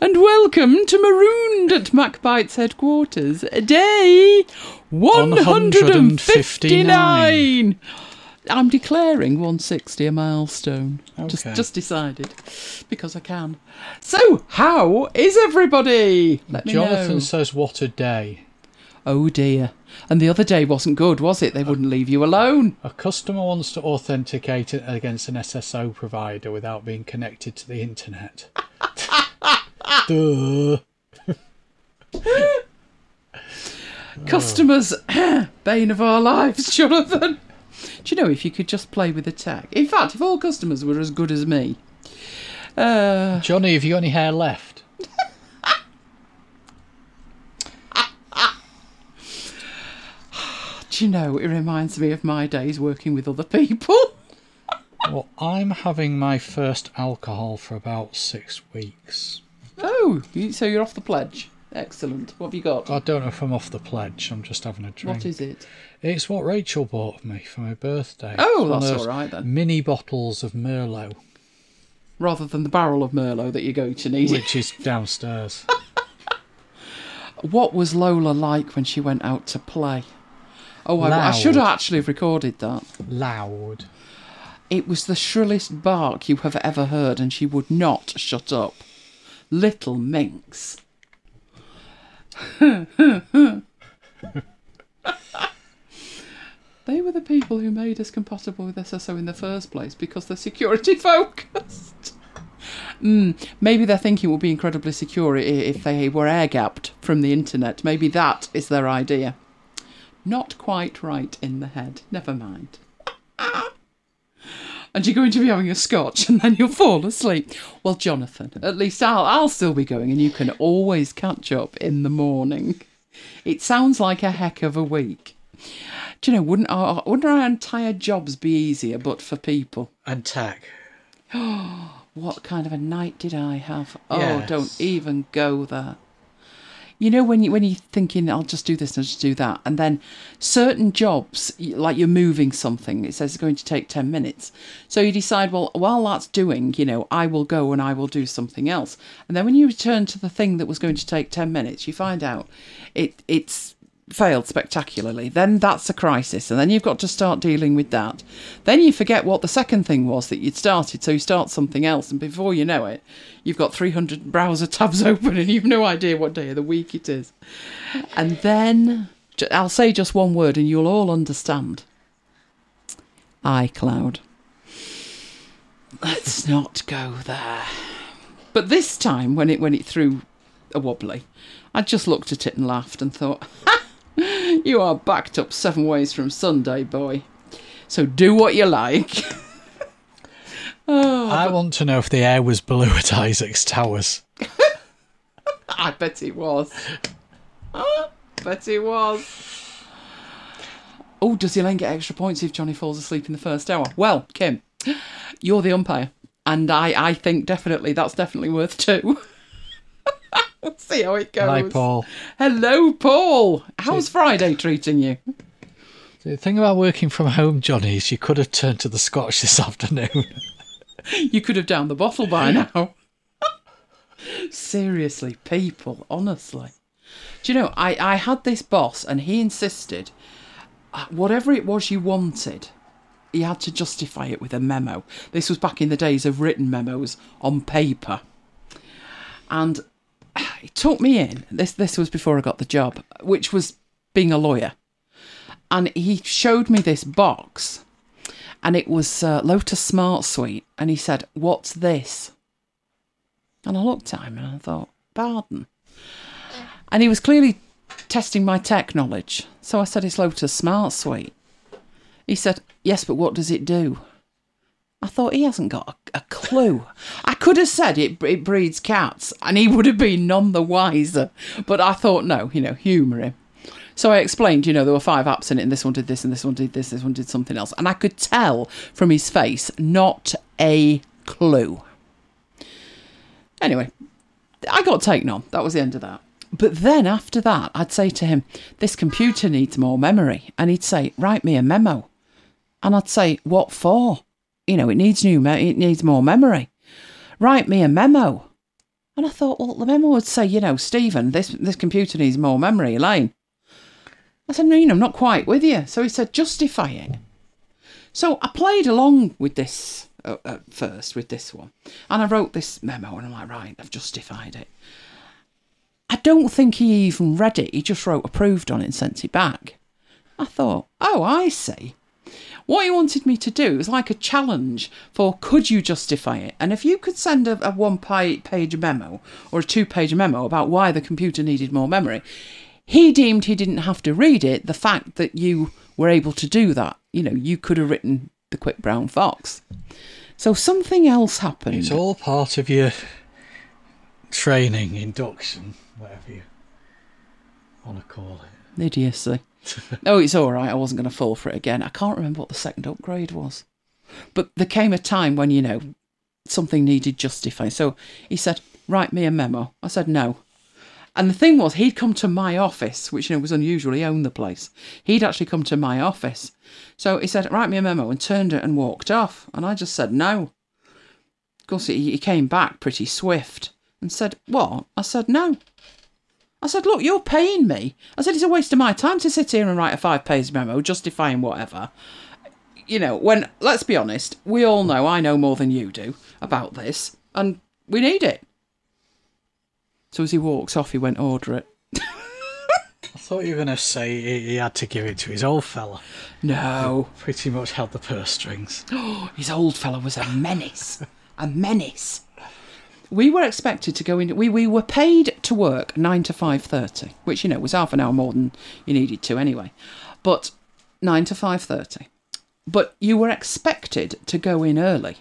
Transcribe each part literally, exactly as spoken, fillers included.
and welcome to Marooned at MacBite's headquarters, day one hundred fifty-nine. I'm declaring one sixty a milestone. Okay. Just, just decided, because I can. So, how is everybody? Let me Jonathan know. says, what a day. Oh dear. And the other day wasn't good, was it? They wouldn't leave you alone. A customer wants to authenticate against an S S O provider without being connected to the internet. Duh. Customers, bane of our lives, Jonathan. Do you know, if you could just play with the tech? In fact, if all customers were as good as me. Uh, Johnny, have you got any hair left? Do you know, it reminds me of my days working with other people. Well, I'm having my first alcohol for about six weeks. Oh, so you're off the pledge. Excellent. What have you got? I don't know if I'm off the pledge. I'm just having a drink. What is it? It's what Rachel bought me for my birthday. Oh, that's all right then. Mini bottles of Merlot. Rather than the barrel of Merlot that you're going to need. Which is downstairs. What was Lola like when she went out to play? Oh, I, I should actually have recorded that. Loud. It was the shrillest bark you have ever heard, and she would not shut up. Little minx. They were the people who made us compatible with S S O in the first place because they're security focused. Mm, maybe they're thinking it would be incredibly secure if they were air-gapped from the internet. Maybe that is their idea. Not quite right in the head. Never mind. And you're going to be having a scotch and then you'll fall asleep. Well, Jonathan, at least I'll, I'll still be going and you can always catch up in the morning. It sounds like a heck of a week. Do you know, wouldn't our, wouldn't our entire jobs be easier but for people? And tech. What kind of a night did I have? Oh, yes. Don't even go there. You know, when, you, when you're thinking, I'll just do this and I'll just do that, and then certain jobs, like you're moving something, it says it's going to take ten minutes. So you decide, well, while that's doing, you know, I will go and I will do something else. And then when you return to the thing that was going to take ten minutes, you find out it it's failed spectacularly. Then that's a crisis, and then you've got to start dealing with that. Then you forget what the second thing was that you'd started, so you start something else, and before you know it, you've got three hundred browser tabs open and you've no idea what day of the week it is. And then, I'll say just one word and you'll all understand. iCloud. Let's not go there. But this time, when it when it threw a wobbly, I just looked at it and laughed and thought, ha! You are backed up seven ways from Sunday, boy. So do what you like. Oh, I but... want to know if the air was blue at Isaac's Towers. I bet it was. I bet it was. Oh, does Elaine get extra points if Johnny falls asleep in the first hour? Well, Kim, you're the umpire. And I, I think definitely that's definitely worth two. We'll see how it goes. Hi, Paul. Hello, Paul. How's Friday treating you? The thing about working from home, Johnny, is you could have turned to the Scotch this afternoon. You could have downed the bottle by now. Seriously, people, honestly. Do you know, I, I had this boss and he insisted uh, whatever it was you wanted, he had to justify it with a memo. This was back in the days of written memos on paper. And he took me in. This this was before I got the job, which was being a lawyer. And he showed me this box, and it was uh, Lotus Smart Suite. And he said, "What's this?" And I looked at him and I thought, "Pardon?" And he was clearly testing my tech knowledge. So I said, "It's Lotus Smart Suite." He said, "Yes, but what does it do?" I thought, he hasn't got a, a clue. I could have said it, it breeds cats, and he would have been none the wiser. But I thought, no, you know, humour him. So I explained, you know, there were five apps in it, and this one did this, and this one did this, this one did something else. And I could tell from his face, not a clue. Anyway, I got taken on. That was the end of that. But then after that, I'd say to him, this computer needs more memory. And he'd say, write me a memo. And I'd say, what for? You know, it needs new, me- it needs more memory. Write me a memo. And I thought, well, the memo would say, you know, Stephen, this this computer needs more memory, Elaine. I said, no, you know, I'm not quite with you. So he said, justify it. So I played along with this uh, at first, with this one. And I wrote this memo and I'm like, right, I've justified it. I don't think he even read it. He just wrote approved on it and sent it back. I thought, oh, I see. What he wanted me to do was like a challenge for could you justify it? And if you could send a, a one-page memo or a two-page memo about why the computer needed more memory, he deemed he didn't have to read it. The fact that you were able to do that, you know, you could have written the Quick Brown Fox. So something else happened. It's all part of your training, induction, whatever you want to call it. Idiocy. Oh, it's all right. I wasn't going to fall for it again. I can't remember what the second upgrade was. But there came a time when, you know, something needed justifying. So he said, write me a memo. I said, no. And the thing was, he'd come to my office, which, you know, was unusual. He owned the place. He'd actually come to my office. So he said, write me a memo, and turned it and walked off. And I just said, no. Of course, he, he came back pretty swift and said, what? I said, no. I said, look, you're paying me. I said, it's a waste of my time to sit here and write a five-page memo justifying whatever. You know, when, let's be honest, we all know, I know more than you do about this, and we need it. So as he walks off, he went, order it. I thought you were going to say he, he had to give it to his old fella. No. Who pretty much held the purse strings. His old fella was a menace. A menace. We were expected to go in, we, we were paid to work nine to five thirty, which, you know, was half an hour more than you needed to anyway. But nine to five thirty. But you were expected to go in early.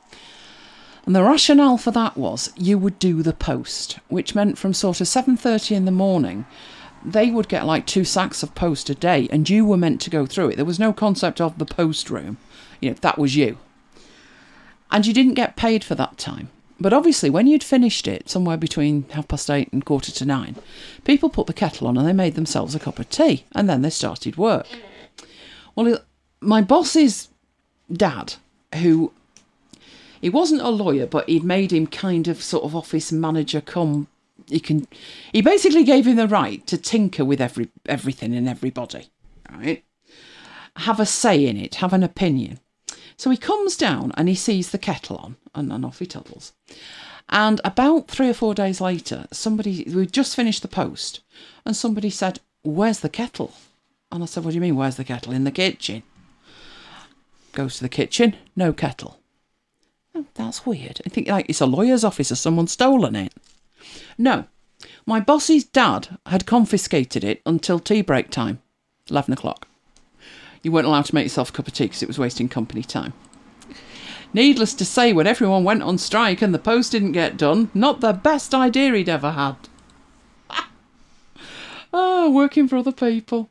And the rationale for that was you would do the post, which meant from sort of seven thirty in the morning, they would get like two sacks of post a day, and you were meant to go through it. There was no concept of the post room. You know, that was you. And you didn't get paid for that time. But obviously, when you'd finished it, somewhere between half past eight and quarter to nine, people put the kettle on and they made themselves a cup of tea, and then they started work. Well, my boss's dad, who, he wasn't a lawyer, but he'd made him kind of sort of office manager come, he can, he basically gave him the right to tinker with every everything and everybody, right? Have a say in it, have an opinion. So he comes down and he sees the kettle on, and, and off he toddles. And about three or four days later, somebody, we'd just finished the post, and somebody said, where's the kettle? And I said, what do you mean, where's the kettle? In the kitchen. Goes to the kitchen, no kettle. Oh, that's weird. I think like it's a lawyer's office, has someone stolen it? No. My boss's dad had confiscated it until tea break time, eleven o'clock. You weren't allowed to make yourself a cup of tea because it was wasting company time. Needless to say, when everyone went on strike and the post didn't get done, not the best idea he'd ever had. Oh, working for other people.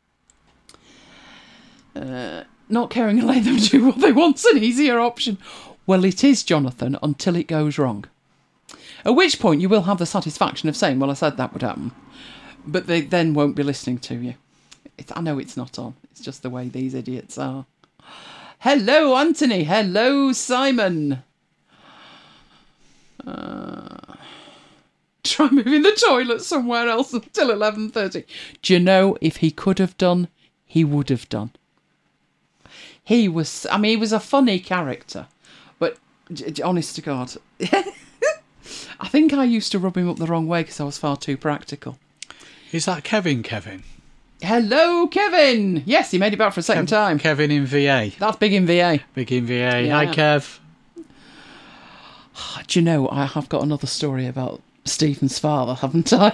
Uh, not caring and letting them do what they want's an easier option. Well, it is, Jonathan, until it goes wrong. At which point you will have the satisfaction of saying, well, I said that would happen. But they then won't be listening to you. It's, I know it's not on. It's just the way these idiots are. Hello, Anthony. Hello, Simon. Uh, try moving the toilet somewhere else until eleven thirty. Do you know, if he could have done, he would have done. He was, I mean, he was a funny character. But, honest to God, I think I used to rub him up the wrong way because I was far too practical. Is that Kevin, Kevin? Hello, Kevin. Yes, he made it back for a second Kev- time. Kevin in V A. That's big in V A. Big in V A. Yeah. Hi, Kev. Do you know, I have got another story about Stephen's father, haven't I?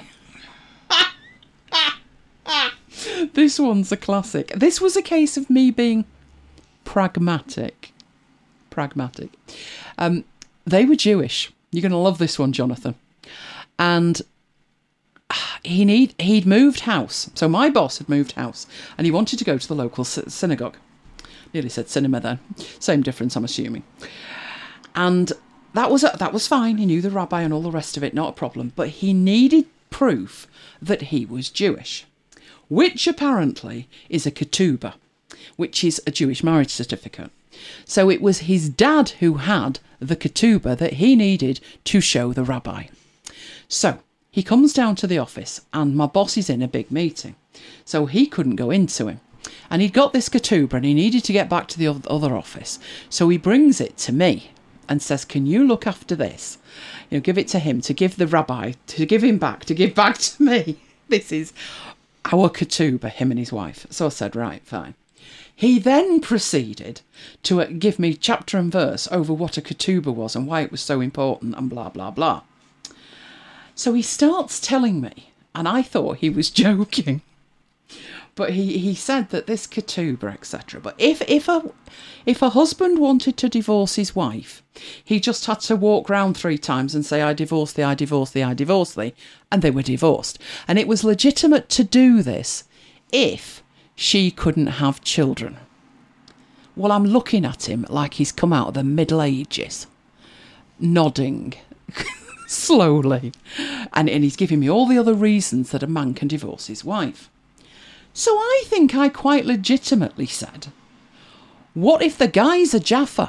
This one's a classic. This was a case of me being pragmatic. Pragmatic. Um, they were Jewish. You're going to love this one, Jonathan. And he need he'd moved house. So my boss had moved house, and he wanted to go to the local sy- synagogue. Nearly said cinema then. Same difference, I'm assuming. And that was that was fine. He knew the rabbi and all the rest of it, not a problem. But he needed proof that he was Jewish, which apparently is a ketubah, which is a Jewish marriage certificate. So it was his dad who had the ketubah that he needed to show the rabbi. So he comes down to the office and my boss is in a big meeting. So he couldn't go into him. And he'd got this ketubah and he needed to get back to the other office. So he brings it to me and says, can you look after this? You know, give it to him, to give the rabbi, to give him back, to give back to me. This is our ketubah, him and his wife. So I said, right, fine. He then proceeded to uh, give me chapter and verse over what a ketubah was and why it was so important and blah, blah, blah. So he starts telling me, and I thought he was joking. But he, he said that this ketubah, et cetera. But if if a if a husband wanted to divorce his wife, he just had to walk round three times and say, I divorce thee, I divorce thee, I divorce thee, and they were divorced. And it was legitimate to do this if she couldn't have children. Well, I'm looking at him like he's come out of the Middle Ages, nodding slowly. And, and he's giving me all the other reasons that a man can divorce his wife. So I think I quite legitimately said, what if the guy's a Jaffa?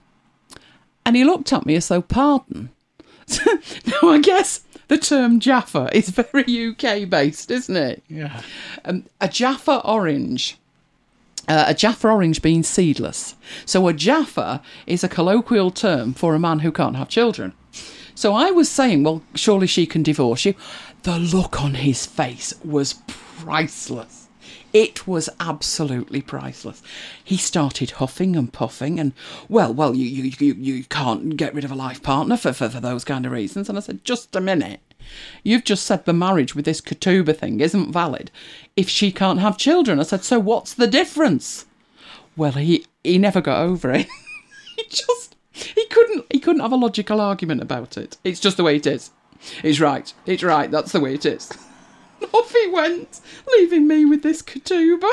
And he looked at me as though, pardon. Now, I guess the term Jaffa is very U K based, isn't it? Yeah. Um, a Jaffa orange. Uh, a Jaffa orange being seedless. So a Jaffa is a colloquial term for a man who can't have children. So I was saying, well, surely she can divorce you. The look on his face was priceless. It was absolutely priceless. He started huffing and puffing and, well, well, you you you, you can't get rid of a life partner for, for, for those kind of reasons. And I said, just a minute. You've just said the marriage with this ketubah thing isn't valid if she can't have children. I said, so what's the difference? Well, he, he never got over it. he just, he couldn't, he couldn't have a logical argument about it. It's just the way it is. It's right. It's right. That's the way it is. Off he went, leaving me with this ketubah.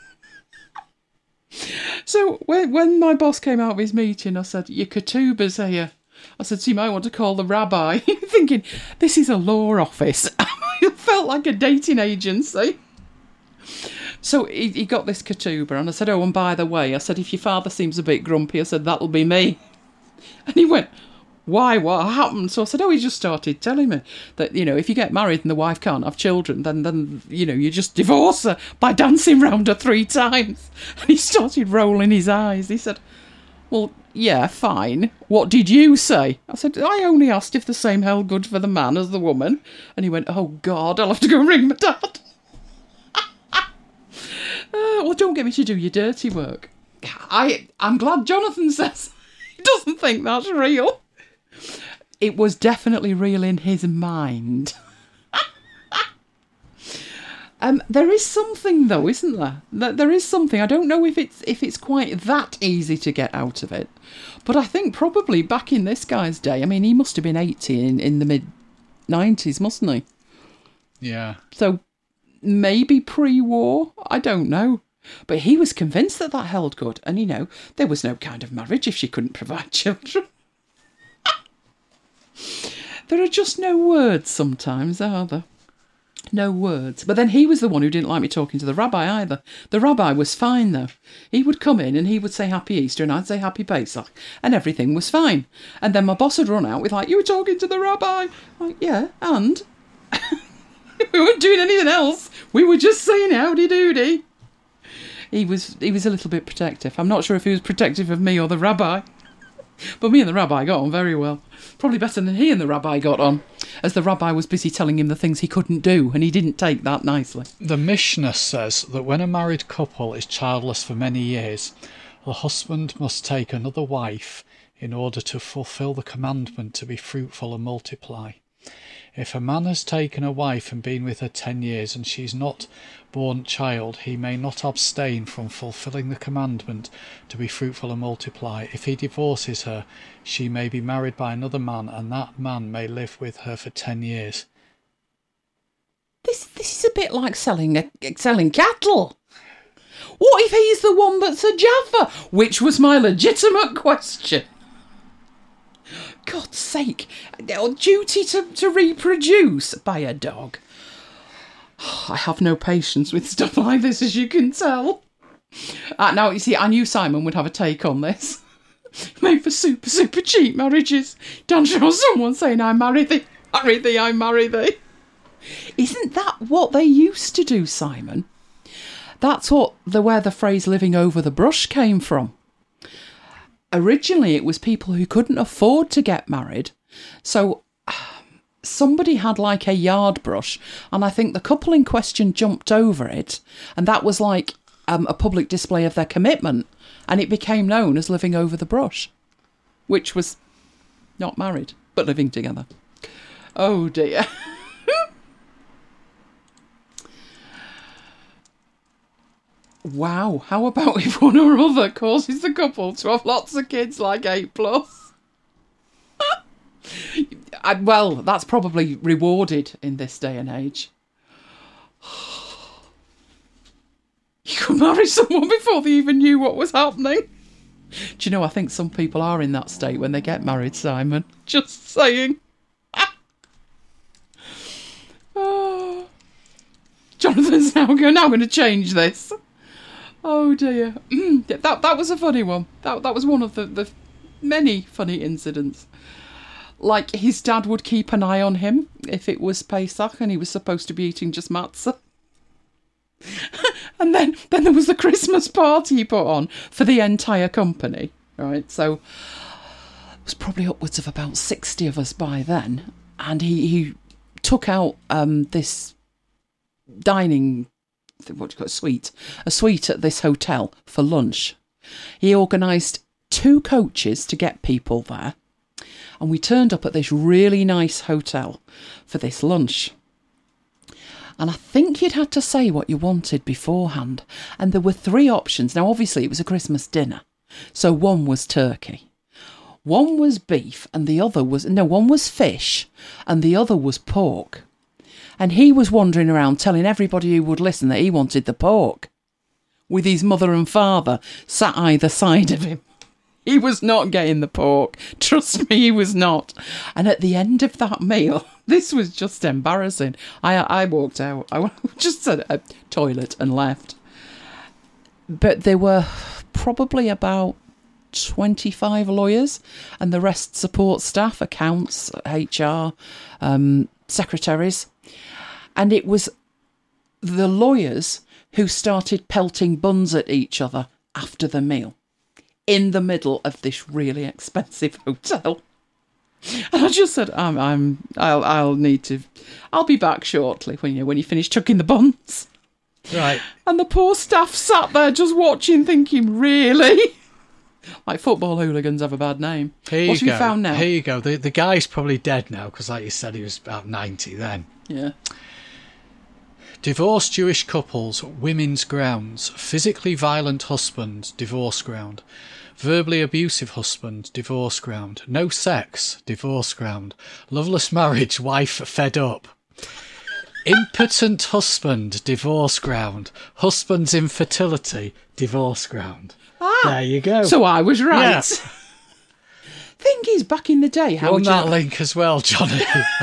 So when when my boss came out of his meeting, I said, your ketubah's here. I said, so you might want to call the rabbi. Thinking, this is a law office. It felt like a dating agency. So he, he got this ketubah and I said, oh, and by the way, I said, if your father seems a bit grumpy, I said, that'll be me. And he went, why, what happened? So I said, oh, he just started telling me that, you know, if you get married and the wife can't have children, then, then you know, you just divorce her by dancing round her three times. And he started rolling his eyes. He said, well, yeah, fine. What did you say? I said, I only asked if the same held good for the man as the woman. And he went, oh, God, I'll have to go ring my dad. uh, well, don't get me to do your dirty work. I, I'm glad Jonathan says he doesn't think that's real. It was definitely real in his mind. um, there is something, though, isn't there? There is something. I don't know if it's if it's quite that easy to get out of it, but I think probably back in this guy's day. I mean, he must have been eighty in, in the mid nineties, mustn't he? Yeah. So maybe pre-war. I don't know. But he was convinced that that held good, and you know, there was no kind of marriage if she couldn't provide children. There are just no words sometimes, are there? No words. But then he was the one who didn't like me talking to the rabbi either. The rabbi was fine, though. He would come in and he would say Happy Easter and I'd say Happy Pesach, and everything was fine. And then my boss would run out with like, you were talking to the rabbi. I'm like, yeah, and? We weren't doing anything else. We were just saying howdy doody. He was, he was a little bit protective. I'm not sure if he was protective of me or the rabbi. But me and the rabbi got on very well. Probably better than he and the rabbi got on, as the rabbi was busy telling him the things he couldn't do, and he didn't take that nicely. The Mishnah says that when a married couple is childless for many years, the husband must take another wife in order to fulfill the commandment to be fruitful and multiply. If a man has taken a wife and been with her ten years and she's not born child, he may not abstain from fulfilling the commandment to be fruitful and multiply. If he divorces her, she may be married by another man, and that man may live with her for ten years. This this is a bit like selling a, selling cattle. What if he's the one that's a Jaffa? Which was my legitimate question. God's sake, duty to, to reproduce by a dog. I have no patience with stuff like this, as you can tell. Uh, now, you see, I knew Simon would have a take on this. Made for super, super cheap marriages. Don't show someone saying I married thee. marry thee, I marry thee. Isn't that what they used to do, Simon? That's what the where the phrase living over the brush came from. Originally, it was people who couldn't afford to get married. So somebody had like a yard brush, and I think the couple in question jumped over it, and that was like um, a public display of their commitment, and it became known as living over the brush, which was not married, but living together. Oh dear. Wow, how about if one or other causes the couple to have lots of kids like eight plus? I, well, that's probably rewarded in this day and age. You could marry someone before they even knew what was happening. Do you know, I think some people are in that state when they get married, Simon. Just saying. Oh. Jonathan's now going, now I'm going to change this. Oh dear. that that was a funny one. That that was one of the, the many funny incidents. Like, his dad would keep an eye on him if it was Pesach and he was supposed to be eating just matzah. And then, then there was the Christmas party he put on for the entire company, right? So it was probably upwards of about sixty of us by then. And he, he took out um, this dining, what do you call it, suite, a suite at this hotel for lunch. He organised two coaches to get people there. And we turned up at this really nice hotel for this lunch. And I think you'd had to say what you wanted beforehand. And there were three options. Now, obviously, it was a Christmas dinner. So one was turkey. One was beef and the other was... No, one was fish and the other was pork. And he was wandering around telling everybody who would listen that he wanted the pork, with his mother and father sat either side of him. He was not getting the pork. Trust me, he was not. And at the end of that meal, this was just embarrassing. I I walked out. I just said a toilet and left. But there were probably about twenty-five lawyers and the rest support staff, accounts, H R, um, secretaries. And it was the lawyers who started pelting buns at each other after the meal, in the middle of this really expensive hotel. And I just said, I'm, I'm, I'll, I'll need to, I'll be back shortly when you, when you finish chucking the buns. Right. And the poor staff sat there just watching, thinking, really? Like football hooligans have a bad name. Here what you have go. you found now? Here you go. The, the guy's probably dead now, because like you said, he was about ninety then. Yeah. Divorced Jewish couples, women's grounds. Physically violent husband, divorce ground. Verbally abusive husband, divorce ground. No sex, divorce ground. Loveless marriage, wife fed up. Impotent husband, divorce ground. Husband's infertility, divorce ground. Ah, there you go. So I was right. Yeah. Thing is, back in the day, how on would that you... link as well, Johnny.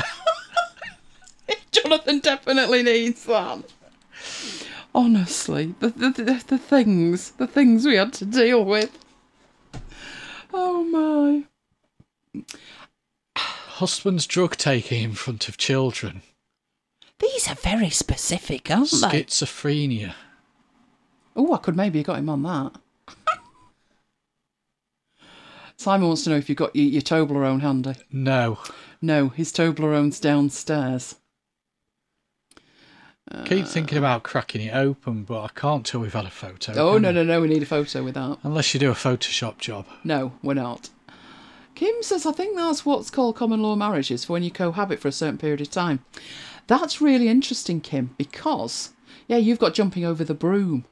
Jonathan definitely needs that. Honestly, the, the the the things, the things we had to deal with. Oh my. Husband's drug taking in front of children. These are very specific, aren't they? Schizophrenia. Oh, I could maybe have got him on that. Simon wants to know if you've got your, your Toblerone handy. No. No, his Toblerone's downstairs. Keep thinking about cracking it open, but I can't till we've had a photo. Oh, no, no, no, we need a photo with that. Unless you do a Photoshop job. No, we're not. Kim says, I think that's what's called common law marriages, for when you cohabit for a certain period of time. That's really interesting, Kim, because, yeah, you've got jumping over the broom.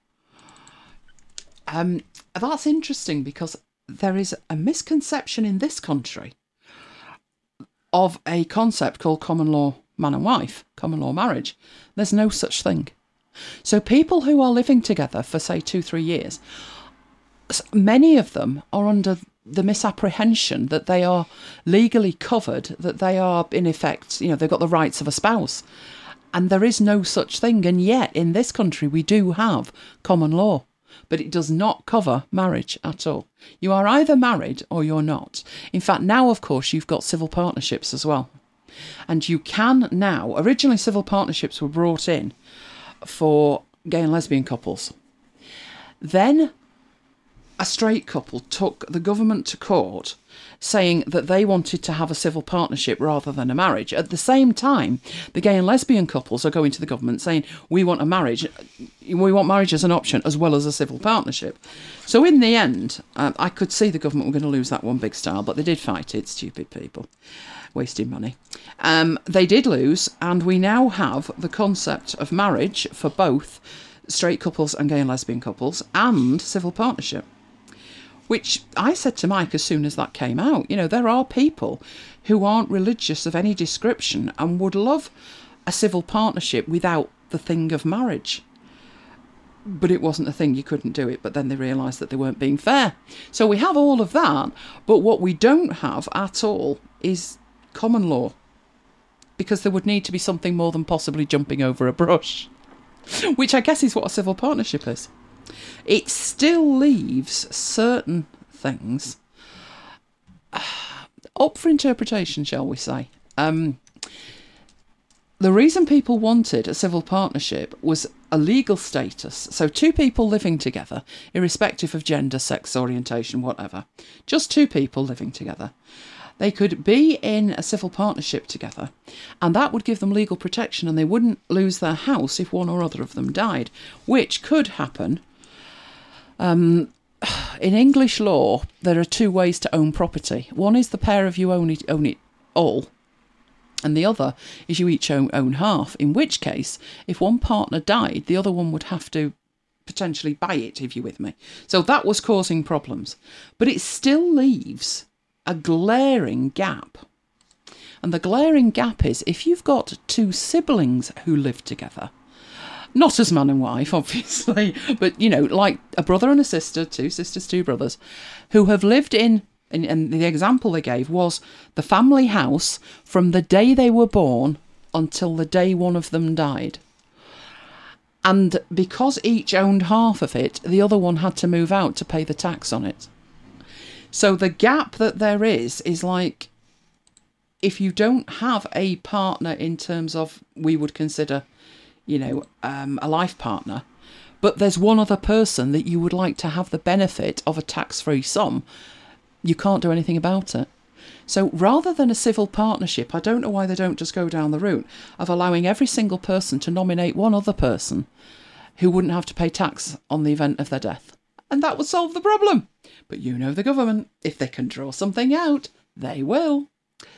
Um, that's interesting because there is a misconception in this country of a concept called common law man and wife, common law marriage. There's no such thing. So people who are living together for, say, two, three years, many of them are under the misapprehension that they are legally covered, that they are, in effect, you know, they've got the rights of a spouse. And there is no such thing. And yet, in this country, we do have common law. But it does not cover marriage at all. You are either married or you're not. In fact, now, of course, you've got civil partnerships as well. And you can now, originally civil partnerships were brought in for gay and lesbian couples. Then a straight couple took the government to court saying that they wanted to have a civil partnership rather than a marriage. At the same time, the gay and lesbian couples are going to the government saying, we want a marriage, we want marriage as an option as well as a civil partnership. So in the end, um, I could see the government were going to lose that one big style, but they did fight it, stupid people, wasting money. Um, they did lose, and we now have the concept of marriage for both straight couples and gay and lesbian couples and civil partnership. Which I said to Mike as soon as that came out, you know, there are people who aren't religious of any description and would love a civil partnership without the thing of marriage. But it wasn't a thing, you couldn't do it. But then they realised that they weren't being fair. So we have all of that, but what we don't have at all is common law. Because there would need to be something more than possibly jumping over a brush. Which I guess is what a civil partnership is. It still leaves certain things up for interpretation, shall we say. Um, the reason people wanted a civil partnership was a legal status. So two people living together, irrespective of gender, sex, orientation, whatever. Just two people living together. They could be in a civil partnership together, and that would give them legal protection, and they wouldn't lose their house if one or other of them died, which could happen. Um, in English law, there are two ways to own property. One is the pair of you own it, own it all, and the other is you each own, own half, in which case, if one partner died, the other one would have to potentially buy it, if you're with me. So that was causing problems. But it still leaves a glaring gap. And the glaring gap is if you've got two siblings who live together, not as man and wife, obviously, but, you know, like a brother and a sister, two sisters, two brothers, who have lived in, and, and the example they gave was the family house from the day they were born until the day one of them died. And because each owned half of it, the other one had to move out to pay the tax on it. So the gap that there is, is like, if you don't have a partner in terms of, we would consider, you know, um, a life partner, but there's one other person that you would like to have the benefit of a tax-free sum, you can't do anything about it. So rather than a civil partnership, I don't know why they don't just go down the route of allowing every single person to nominate one other person who wouldn't have to pay tax on the event of their death. And that would solve the problem. But you know the government, if they can draw something out, they will.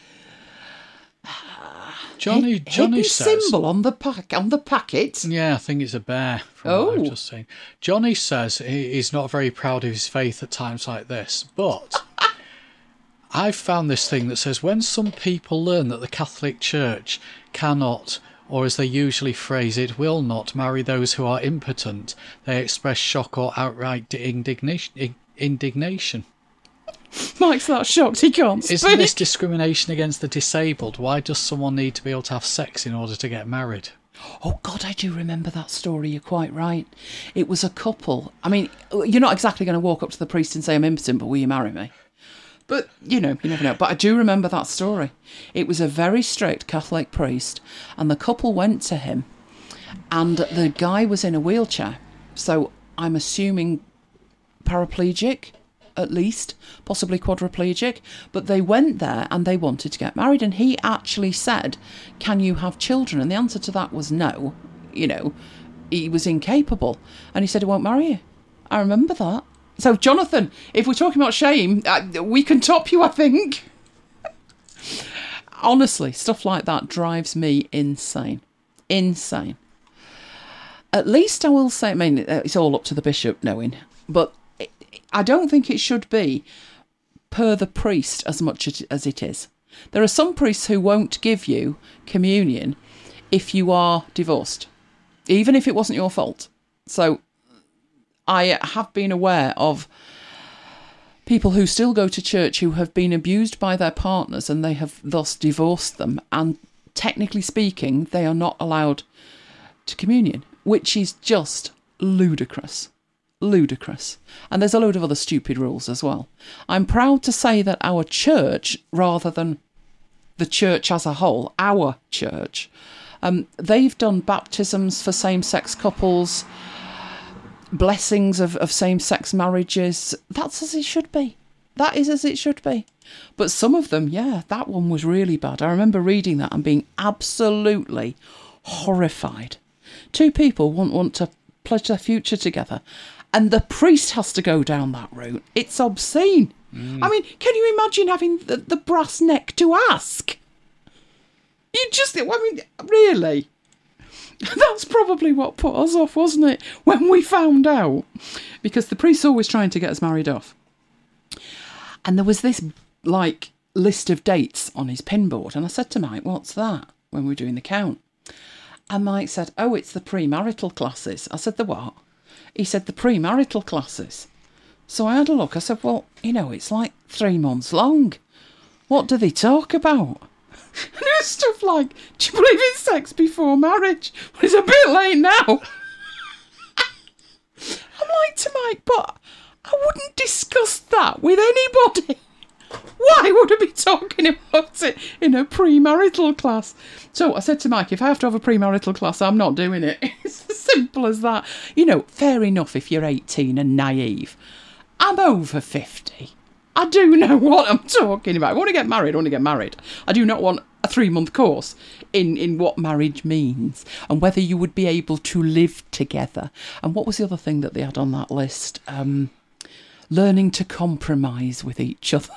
Johnny, Hid, Johnny hidden says, symbol on the pack on the packet. Yeah, I think it's a bear. From Oh, what I've just seen. Johnny says he, he's not very proud of his faith at times like this, but I've found this thing that says when some people learn that the Catholic Church cannot, or as they usually phrase it, will not marry those who are impotent, they express shock or outright indignation. Indignation. Mike's that shocked he can't speak. Isn't this discrimination against the disabled? Why does someone need to be able to have sex in order to get married? Oh, God, I do remember that story. You're quite right. It was a couple. I mean, you're not exactly going to walk up to the priest and say, I'm impotent, but will you marry me? But, you know, you never know. But I do remember that story. It was a very strict Catholic priest, and the couple went to him, and the guy was in a wheelchair. So I'm assuming paraplegic, at least, possibly quadriplegic, but they went there and they wanted to get married, and he actually said, can you have children? And the answer to that was no. You know, he was incapable, and he said, I won't marry you. I remember that. So Jonathan, if we're talking about shame, uh, we can top you, I think. Honestly, stuff like that drives me insane. Insane. At least I will say, I mean, it's all up to the bishop knowing, but I don't think it should be per the priest as much as it is. There are some priests who won't give you communion if you are divorced, even if it wasn't your fault. So I have been aware of people who still go to church who have been abused by their partners and they have thus divorced them. And technically speaking, they are not allowed to communion, which is just ludicrous. Ludicrous. And there's a load of other stupid rules as well. I'm proud to say that our church, rather than the church as a whole, our church, um, they've done baptisms for same-sex couples, blessings of, of same-sex marriages. That's as it should be. That is as it should be. But some of them, yeah, that one was really bad. I remember reading that and being absolutely horrified. Two people want, want to pledge their future together, and the priest has to go down that route. It's obscene. Mm. I mean, can you imagine having the, the brass neck to ask? You just, I mean, really? That's probably what put us off, wasn't it? When we found out. Because the priest's always trying to get us married off. And there was this, like, list of dates on his pinboard. And I said to Mike, what's that? When we were doing the count. And Mike said, oh, it's the premarital classes. I said, the what? He said, the premarital classes. So I had a look. I said, well, you know, it's like three months long. What do they talk about? And it was stuff like, do you believe in sex before marriage? Well, it's a bit late now. I'm like to Mike, but I wouldn't discuss that with anybody. Why would I be talking about it in a premarital class? So I said to Mike, if I have to have a premarital class, I'm not doing it. It's as simple as that. You know, fair enough if you're eighteen and naive. I'm over fifty. I do know what I'm talking about. I want to get married, I want to get married. I do not want a three-month course in, in what marriage means and whether you would be able to live together. And what was the other thing that they had on that list? Um, learning to compromise with each other.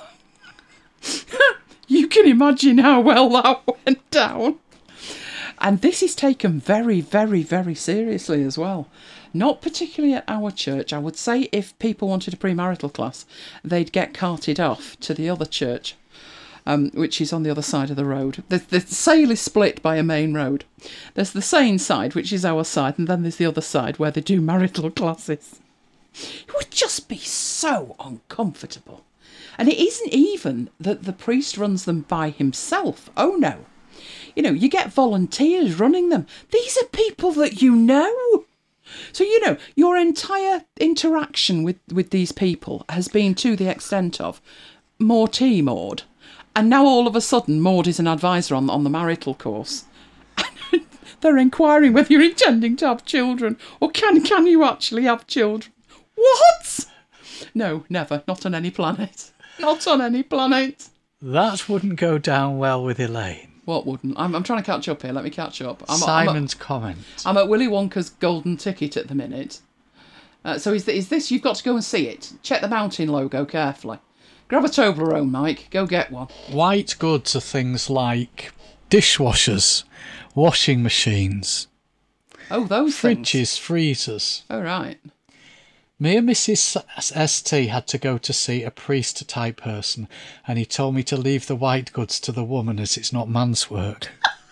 You can imagine how well that went down. And this is taken very, very, very seriously as well. Not particularly at our church. I would say if people wanted a premarital class, they'd get carted off to the other church, um, which is on the other side of the road. The, the Sale is split by a main road. There's the Sane side, which is our side, and then there's the other side where they do marital classes. It would just be so uncomfortable. And it isn't even that the priest runs them by himself. Oh, no. You know, you get volunteers running them. These are people that you know. So, you know, your entire interaction with, with these people has been to the extent of more tea, Maud. And now all of a sudden, Maud is an advisor on, on the marital course. And they're inquiring whether you're intending to have children or can, can you actually have children. What? No, never. Not on any planet. Not on any planet. That wouldn't go down well with Elaine. What wouldn't? I'm, I'm trying to catch up here. Let me catch up. I'm, Simon's I'm at, comment. I'm at Willy Wonka's golden ticket at the minute. Uh, so is, is this, you've got to go and see it. Check the mountain logo carefully. Grab a Toblerone, Mike. Go get one. White goods are things like dishwashers, washing machines. Oh, those fridges, things. freezers. Oh, right. Me and Missus S T had to go to see a priest-type person, and he told me to leave the white goods to the woman as it's not man's work.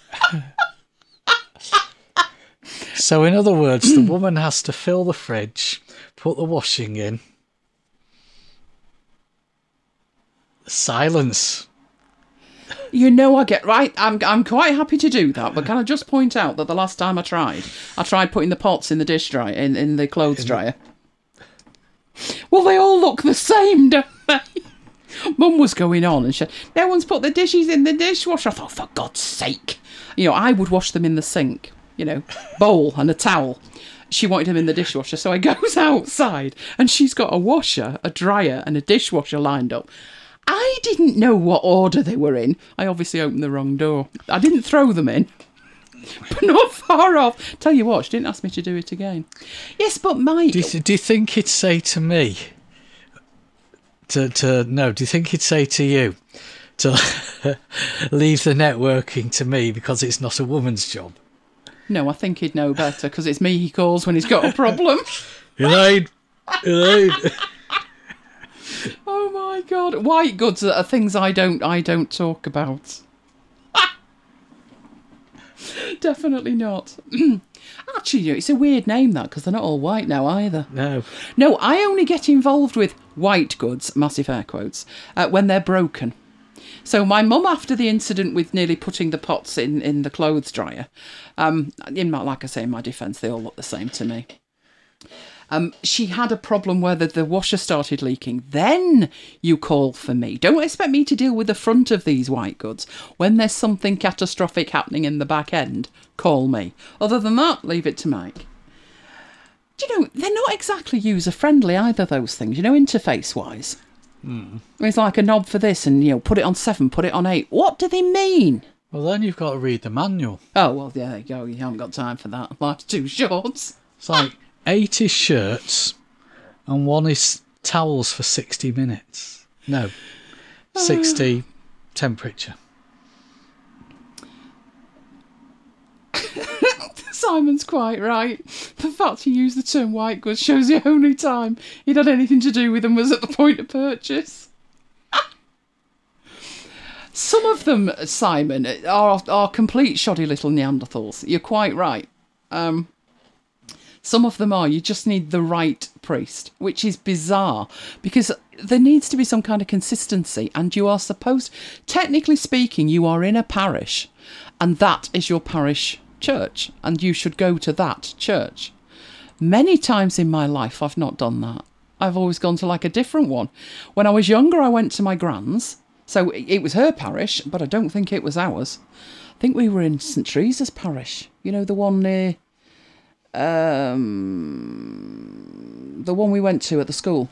So, in other words, the woman has to fill the fridge, put the washing in. Silence. You know I get right. I'm I'm quite happy to do that, but can I just point out that the last time I tried, I tried putting the pots in the dish dryer, in, in the clothes dryer. Well, they all look the same, don't they? Mum was going on and she said, no one's put the dishes in the dishwasher. I thought, for God's sake. You know, I would wash them in the sink, you know, bowl and a towel. She wanted them in the dishwasher. So I goes outside and she's got a washer, a dryer and a dishwasher lined up. I didn't know what order they were in. I obviously opened the wrong door. I didn't throw them in. But not far off. Tell you what, she didn't ask me to do it again. Yes, but Mike... Do you, do you think he'd say to me... To, to No, do you think he'd say to you to leave the networking to me because it's not a woman's job? No, I think he'd know better because it's me he calls when he's got a problem. Elaine! Elaine! Oh my God. White goods are things I don't, I don't talk about. Definitely not. Actually, you know, it's a weird name, that, because they're not all white now either. No. No, I only get involved with white goods, massive air quotes, uh, when they're broken. So my mum, after the incident with nearly putting the pots in, in the clothes dryer, um, in my, like I say, in my defence, they all look the same to me. Um, she had a problem where the, the washer started leaking. Then you call for me. Don't expect me to deal with the front of these white goods. When there's something catastrophic happening in the back end, call me. Other than that, leave it to Mike. Do you know, they're not exactly user-friendly either, those things, you know, interface-wise. Mm. It's like a knob for this and, you know, put it on seven, put it on eight. What do they mean? Well, then you've got to read the manual. Oh, well, yeah, there you go. You haven't got time for that. Life's too short. It's like eight is shirts and one is towels for sixty minutes. No, sixty temperature. Simon's quite right. The fact he used the term white goods shows the only time he'd had anything to do with them was at the point of purchase. Some of them, Simon, are, are complete shoddy little Neanderthals. You're quite right. Um, some of them are. You just need the right priest, which is bizarre because there needs to be some kind of consistency, and you are supposed, technically speaking, you are in a parish, and that is your parish church, and you should go to that church. Many times in my life I've not done that. I've always gone to like a different one. When I was younger I went to my gran's, so it was her parish, but I don't think it was ours. I think we were in St Teresa's parish, you know, the one near um the one we went to at the school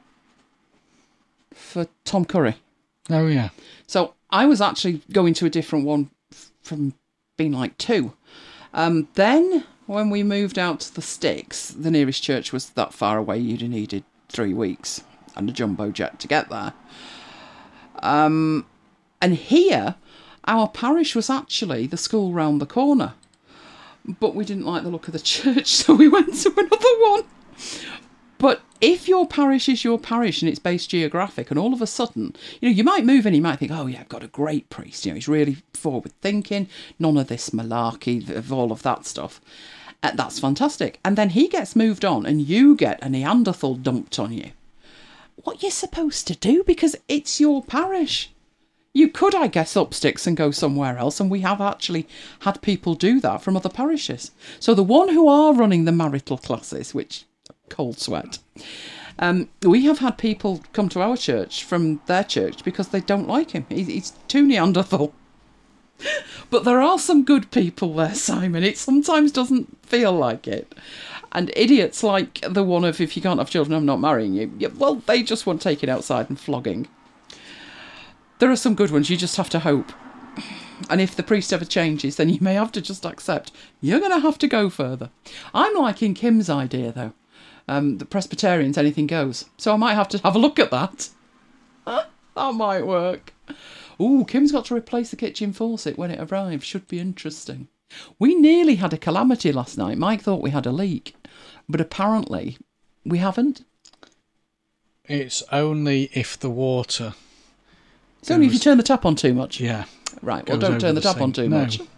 for Tom Curry. Oh yeah. So I was actually going to a different one from being like two. Um, then, when we moved out to the sticks, the nearest church was that far away, you'd have needed three weeks and a jumbo jet to get there. Um, and here, our parish was actually the school round the corner. But we didn't like the look of the church, so we went to another one. But if your parish is your parish and it's based geographic, and all of a sudden, you know, you might move in, you might think, oh yeah, I've got a great priest, you know, he's really forward thinking, none of this malarkey, of all of that stuff. Uh, that's fantastic. And then he gets moved on and you get a Neanderthal dumped on you. What you're supposed to do, because it's your parish. You could, I guess, up sticks and go somewhere else, and we have actually had people do that from other parishes. So the one who are running the marital classes, which... cold sweat. Um, we have had people come to our church from their church because they don't like him. He's, he's too Neanderthal. But there are some good people there, Simon. It sometimes doesn't feel like it. And idiots like the one of, if you can't have children, I'm not marrying you. Yeah, well, they just want taken outside and flogging. There are some good ones. You just have to hope. And if the priest ever changes, then you may have to just accept you're going to have to go further. I'm liking Kim's idea, though. Um, the Presbyterians, anything goes. So I might have to have a look at that. That might work. Ooh, Kim's got to replace the kitchen faucet when it arrives. Should be interesting. We nearly had a calamity last night. Mike thought we had a leak. But apparently we haven't. It's only if the water... It's only if you turn the tap on too much. Yeah. Right, well, don't turn the, the tap on too no. much.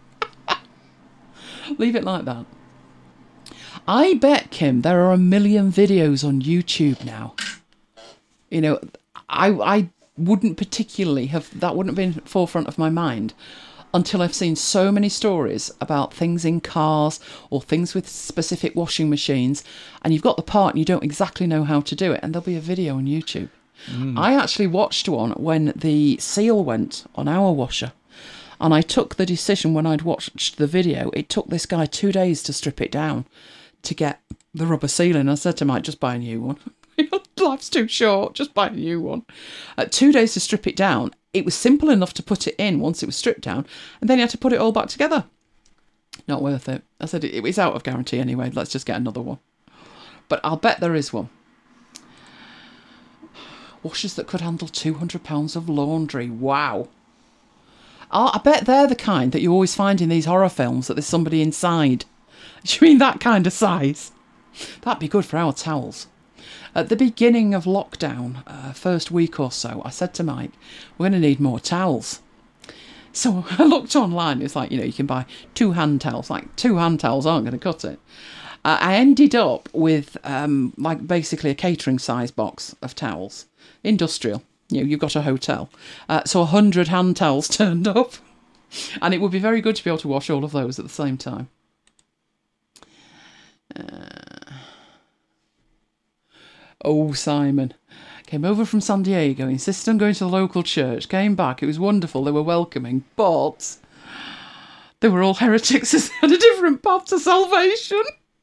Leave it like that. I bet, Kim, there are a million videos on YouTube now. You know, I I wouldn't particularly have... That wouldn't have been forefront of my mind until I've seen so many stories about things in cars or things with specific washing machines, and you've got the part and you don't exactly know how to do it, and there'll be a video on YouTube. Mm. I actually watched one when the seal went on our washer, and I took the decision when I'd watched the video. It took this guy two days to strip it down to get the rubber sealing. I said to Mike, just buy a new one. Life's too short, just buy a new one. Uh, two days to strip it down. It was simple enough to put it in once it was stripped down, and then you had to put it all back together. Not worth it. I said, it, it's out of guarantee anyway, let's just get another one. But I'll bet there is one. Washers that could handle two hundred pounds of laundry. Wow. Oh, I bet they're the kind that you always find in these horror films, that there's somebody inside. Do you mean that kind of size? That'd be good for our towels. At the beginning of lockdown, uh, first week or so, I said to Mike, we're going to need more towels. So I looked online. It's like, you know, you can buy two hand towels. Like, two hand towels aren't going to cut it. Uh, I ended up with, um, like, basically a catering size box of towels. Industrial. You know, you've got a hotel. Uh, so one hundred hand towels turned up. And it would be very good to be able to wash all of those at the same time. Uh, Oh, Simon. Came over from San Diego, insisted on going to the local church, came back, it was wonderful, they were welcoming, but they were all heretics as they had a different path to salvation.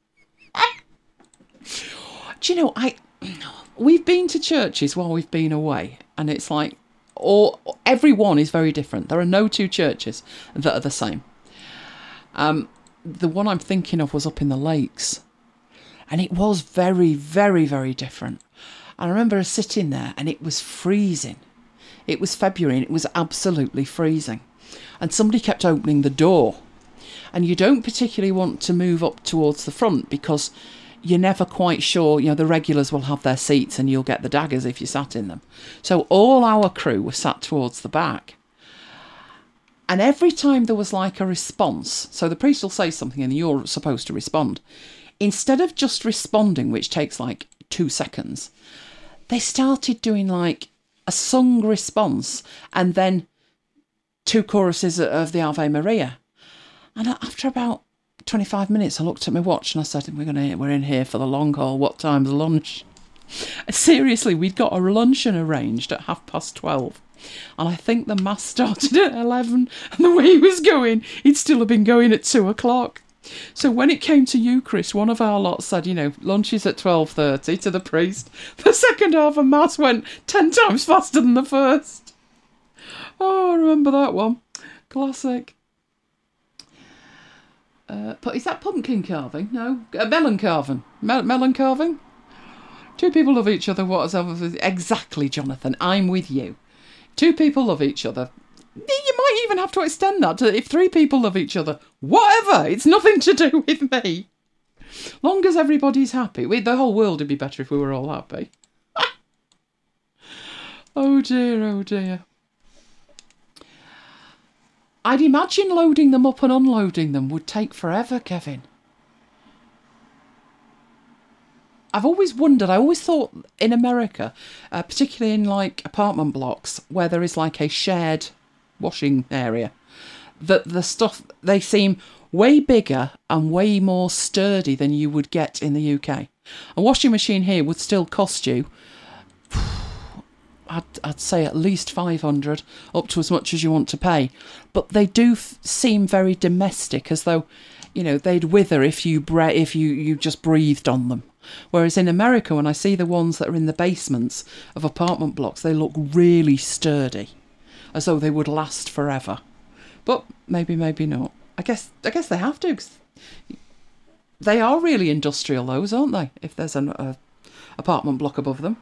Do you know, I we've been to churches while we've been away, and it's like, or every one is very different. There are no two churches that are the same. Um, the one I'm thinking of was up in the Lakes, and it was very, very, very different. I remember us sitting there, and it was freezing. It was February, and it was absolutely freezing. And somebody kept opening the door, and you don't particularly want to move up towards the front because you're never quite sure, you know, the regulars will have their seats and you'll get the daggers if you sat in them. So all our crew were sat towards the back. And every time there was like a response, so the priest will say something and you're supposed to respond. Instead of just responding, which takes like two seconds, they started doing like a sung response and then two choruses of the Ave Maria. And after about twenty-five minutes, I looked at my watch and I said, we're gonna, we're in here for the long haul. What time's lunch? Seriously, we'd got a luncheon arranged at half past twelve. And I think the mass started at eleven. And the way he was going, he'd still have been going at two o'clock. So when it came to Eucharist, one of our lot said, you know, lunch is at twelve thirty to the priest. The second half of mass went ten times faster than the first. Oh, I remember that one. Classic. Uh, is that pumpkin carving? No. Uh, melon carving. Mel- melon carving? Two people love each other. What is exactly, Jonathan? I'm with you. Two people love each other. You might even have to extend that to if three people love each other. Whatever. It's nothing to do with me. Long as everybody's happy. We, the whole world would be better if we were all happy. Oh dear, oh dear. I'd imagine loading them up and unloading them would take forever, Kevin. I've always wondered, I always thought in America, uh, particularly in like apartment blocks where there is like a shared washing area, that the stuff, they seem way bigger and way more sturdy than you would get in the U K. A washing machine here would still cost you, I'd, I'd say at least five hundred, up to as much as you want to pay. But they do f- seem very domestic, as though, you know, they'd wither if you bre- if you, you just breathed on them. Whereas in America, when I see the ones that are in the basements of apartment blocks, they look really sturdy, as though they would last forever. But maybe, maybe not. I guess I guess they have to. 'Cause they are really industrial, those, aren't they? If there's an uh, apartment block above them.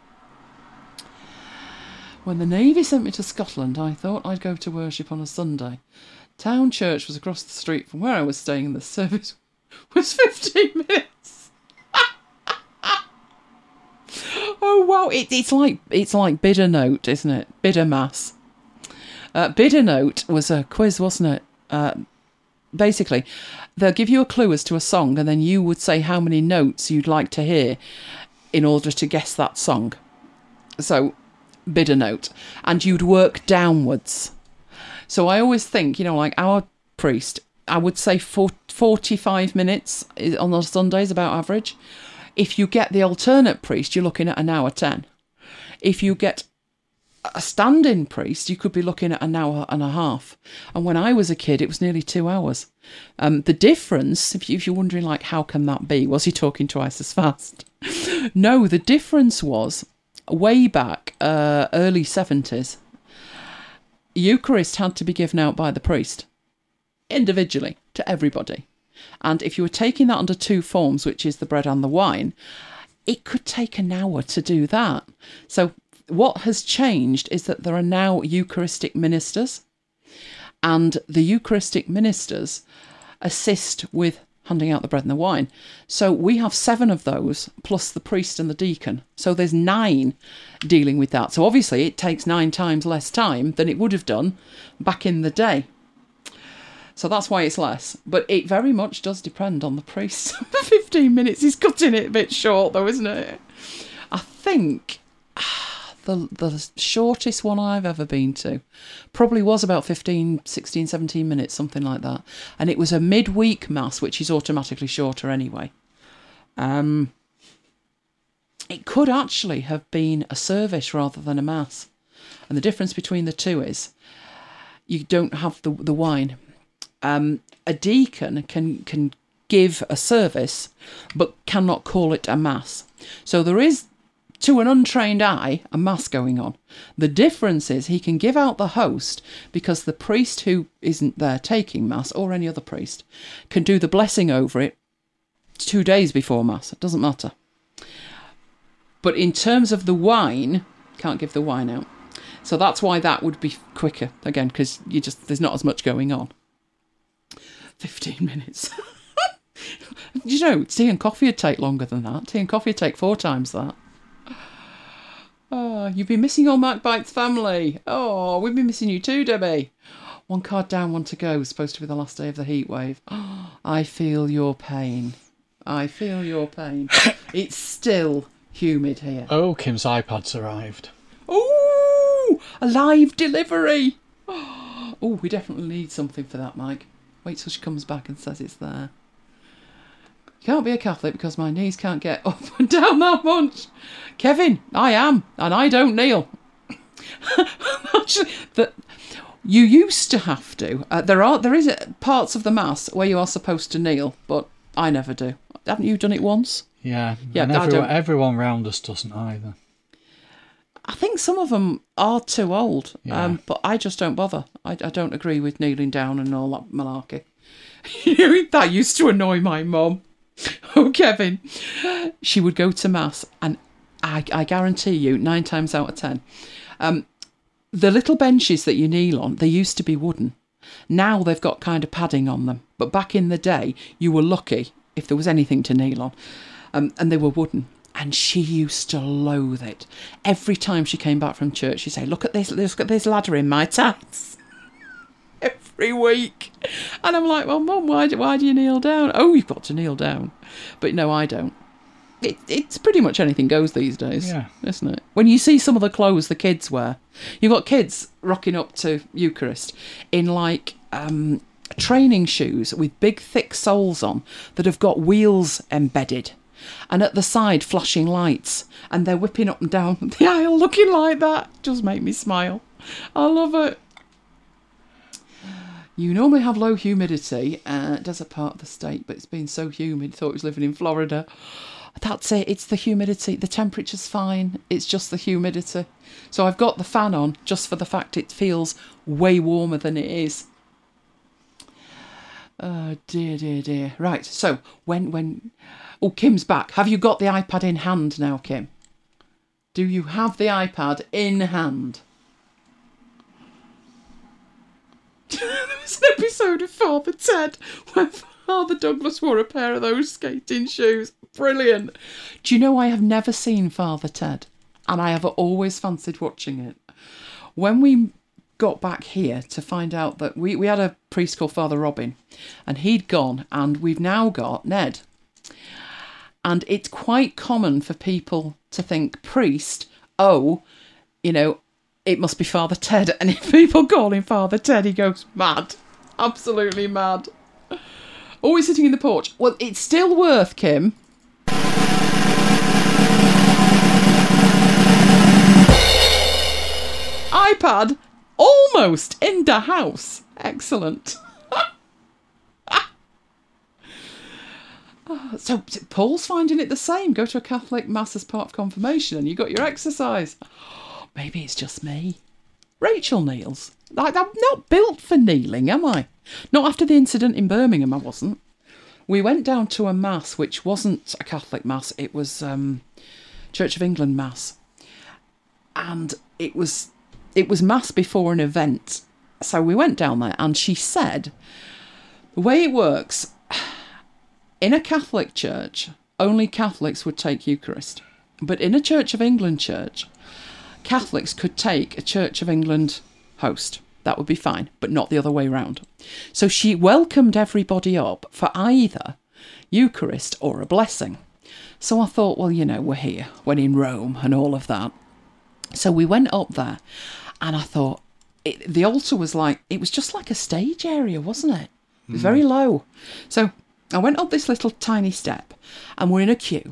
When the Navy sent me to Scotland, I thought I'd go to worship on a Sunday. Town church was across the street from where I was staying, and the service was fifteen minutes. Oh wow, it, it's like it's like Bidder Note, isn't it? Bidder Mass. Uh, Bidder Note was a quiz, wasn't it? Uh, basically, they'll give you a clue as to a song, and then you would say how many notes you'd like to hear in order to guess that song. So, Bidder Note, and you'd work downwards. So I always think, you know, like our priest, I would say for forty-five minutes on those Sundays, about average. If you get the alternate priest, you're looking at an hour ten. If you get a stand-in priest, you could be looking at an hour and a half. And when I was a kid, it was nearly two hours. Um, the difference, if, you, if you're wondering, like, how can that be? Was he talking twice as fast? No, the difference was, way back, uh, early seventies, Eucharist had to be given out by the priest, individually, to everybody. And if you were taking that under two forms, which is the bread and the wine, it could take an hour to do that. So what has changed is that there are now Eucharistic ministers, and the Eucharistic ministers assist with handing out the bread and the wine. So we have seven of those, plus the priest and the deacon. So there's nine dealing with that. So obviously it takes nine times less time than it would have done back in the day. So that's why it's less. But it very much does depend on the priest. fifteen minutes is cutting it a bit short though, isn't it? I think the the shortest one I've ever been to probably was about fifteen, sixteen, seventeen minutes, something like that. And it was a midweek mass, which is automatically shorter anyway. Um, it could actually have been a service rather than a mass. And the difference between the two is you don't have the the wine. Um, a deacon can can give a service, but cannot call it a mass. So there is, to an untrained eye, a mass going on. The difference is he can give out the host because the priest who isn't there taking mass, or any other priest, can do the blessing over it two days before mass. It doesn't matter. But in terms of the wine, can't give the wine out. So that's why that would be quicker, again, because you just there's not as much going on. fifteen minutes. You know, tea and coffee would take longer than that. Tea and coffee would take four times that. Oh, you've been missing your Mac Bites family. Oh, we've been missing you too, Debbie. One card down, one to go. Supposed to be the last day of the heat wave. Oh, I feel your pain. I feel your pain. It's still humid here. Oh, Kim's iPad's arrived. Oh, a live delivery. Oh, we definitely need something for that, Mike. Wait till she comes back and says it's there. You can't be a Catholic because my knees can't get up and down that much. Kevin, I am, and I don't kneel. Actually, that you used to have to. Uh, there are there is parts of the mass where you are supposed to kneel, but I never do. Haven't you done it once? Yeah, yeah. And I everyone, don't. everyone round us doesn't either. I think some of them are too old, Yeah. um, but I just don't bother. I, I don't agree with kneeling down and all that malarkey. You know, that used to annoy my mum. Oh, Kevin. She would go to mass, and I, I guarantee you, nine times out of ten, um, the little benches that you kneel on, they used to be wooden. Now they've got kind of padding on them. But back in the day, you were lucky if there was anything to kneel on, um, and they were wooden. And she used to loathe it. Every time she came back from church, she'd say, look at this, look at this ladder in my tights. Every week. And I'm like, well, Mum, why do, why do you kneel down? Oh, you've got to kneel down. But no, I don't. It, it's pretty much anything goes these days, yeah. Isn't it? When you see some of the clothes the kids wear, you've got kids rocking up to Eucharist in like um, training shoes with big thick soles on that have got wheels embedded. And at the side, flashing lights. And they're whipping up and down the aisle looking like that. Just make me smile. I love it. You normally have low humidity. Uh, desert part of the state, but it's been so humid. Thought it was living in Florida. That's it. It's the humidity. The temperature's fine. It's just the humidity. So I've got the fan on just for the fact it feels way warmer than it is. Oh, dear, dear, dear. Right, so when... when Oh, Kim's back. Have you got the iPad in hand now, Kim? Do you have the iPad in hand? There was an episode of Father Ted where Father Douglas wore a pair of those skating shoes. Brilliant. Do you know I have never seen Father Ted? And I have always fancied watching it. When we got back here to find out that we, we had a priest called Father Robin, and he'd gone, and we've now got Ned. And it's quite common for people to think priest, oh, you know, it must be Father Ted. And if people call him Father Ted, he goes mad. Absolutely mad. Always sitting in the porch. Well, it's still worth, Kim. iPad almost in the house. Excellent. So Paul's finding it the same. Go to a Catholic mass as part of confirmation and you got your exercise. Maybe it's just me. Rachel kneels. Like, I'm not built for kneeling, am I? Not after the incident in Birmingham, I wasn't. We went down to a mass which wasn't a Catholic mass. It was um, Church of England mass. And it was it was mass before an event. So we went down there and she said, the way it works... In a Catholic church, only Catholics would take Eucharist. But in a Church of England church, Catholics could take a Church of England host. That would be fine, but not the other way round. So she welcomed everybody up for either Eucharist or a blessing. So I thought, well, you know, we're here, when in Rome and all of that. So we went up there and I thought, it, the altar was like, it was just like a stage area, wasn't it? It was very low. So I went up this little tiny step and we're in a queue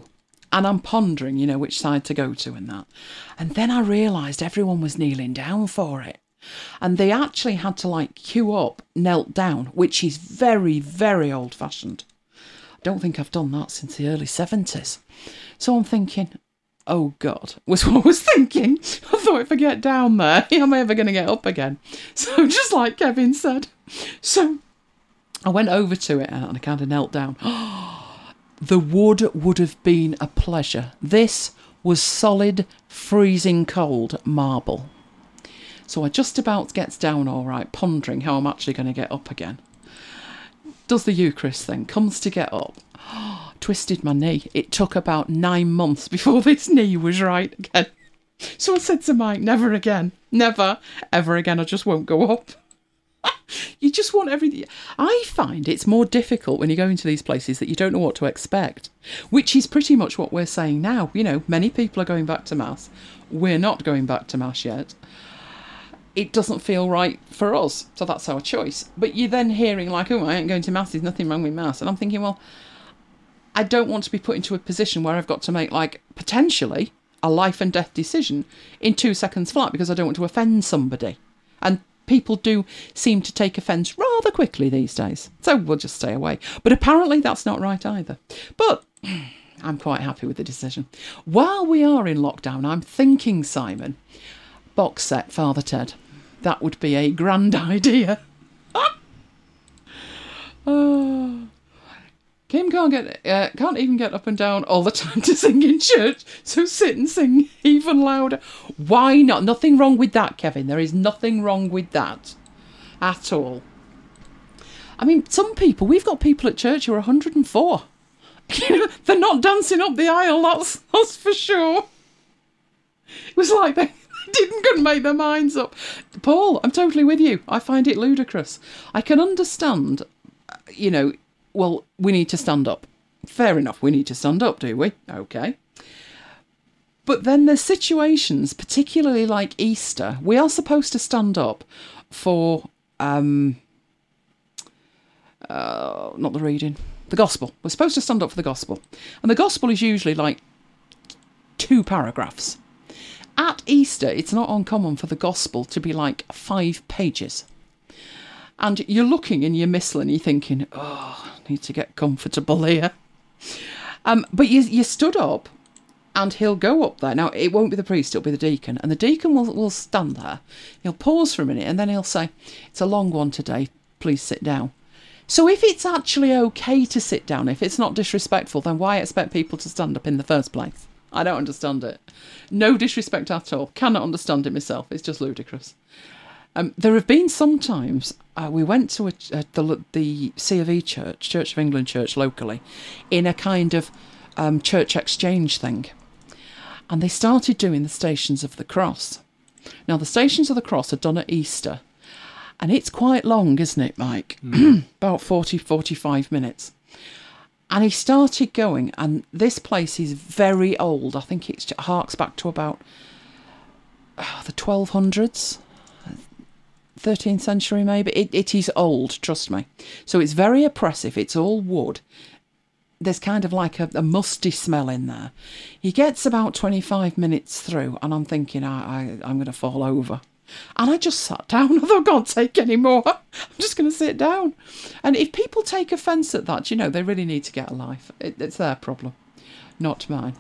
And I'm pondering, you know, which side to go to and that. And then I realised everyone was kneeling down for it. And they actually had to, like, queue up, knelt down, which is very, very old-fashioned. I don't think I've done that since the early seventies. So I'm thinking, oh, God, was what I was thinking. I thought if I get down there, am I ever going to get up again? So just like Kevin said. So I went over to it and I kind of knelt down. The wood would have been a pleasure. This was solid, freezing cold marble. So I just about gets down all right, pondering how I'm actually going to get up again. Does the Eucharist thing, comes to get up. Oh, twisted my knee. It took about nine months before this knee was right again. So I said to Mike, never again. Never, ever again. I just won't go up. You just want everything. I find it's more difficult when you go into these places that you don't know what to expect, which is pretty much what we're saying now. You know, many people are going back to Mass. We're not going back to Mass yet. It doesn't feel right for us, so that's our choice. But you're then hearing like, oh, I ain't going to Mass, there's nothing wrong with Mass. And I'm thinking, well, I don't want to be put into a position where I've got to make, like, potentially a life and death decision in two seconds flat because I don't want to offend somebody. And people do seem to take offence rather quickly these days. So we'll just stay away. But apparently that's not right either. But I'm quite happy with the decision. While we are in lockdown, I'm thinking, Simon, box set Father Ted. That would be a grand idea. Oh. Kim can't get uh, can't even get up and down all the time to sing in church, so sit and sing even louder. Why not? Nothing wrong with that, Kevin. There is nothing wrong with that at all. I mean, some people, we've got people at church who are one hundred and four. You know, they're not dancing up the aisle, that's, that's for sure. It was like they didn't couldn't make their minds up. Paul, I'm totally with you. I find it ludicrous. I can understand, you know, well, we need to stand up. Fair enough, we need to stand up, do we? Okay. But then there's situations, particularly like Easter, we are supposed to stand up for, um, uh, not the reading, the gospel. We're supposed to stand up for the gospel. And the gospel is usually like two paragraphs. At Easter, it's not uncommon for the gospel to be like five pages. And you're looking and you're missling, you're thinking, oh, I need to get comfortable here. Um, but you you stood up and he'll go up there. Now, it won't be the priest, it'll be the deacon. And the deacon will, will stand there. He'll pause for a minute and then he'll say, it's a long one today, please sit down. So if it's actually okay to sit down, if it's not disrespectful, then why expect people to stand up in the first place? I don't understand it. No disrespect at all. Cannot understand it myself. It's just ludicrous. Um, there have been some times, uh, we went to a, uh, the, the C of E church, Church of England church locally, in a kind of um, church exchange thing. And they started doing the Stations of the Cross. Now, the Stations of the Cross are done at Easter. And it's quite long, isn't it, Mike? Mm. About forty, forty-five minutes. And he started going, and this place is very old. I think it harks back to about oh, the twelve hundreds. thirteenth century maybe. It, it is old, trust me. So it's very oppressive. It's all wood. There's kind of like a, a musty smell in there. He gets about twenty-five minutes through and I'm thinking, I, I, I'm going to fall over. And I just sat down. I thought, I can't take any more. I'm just going to sit down. And if people take offence at that, you know, they really need to get a life. It, it's their problem, not mine.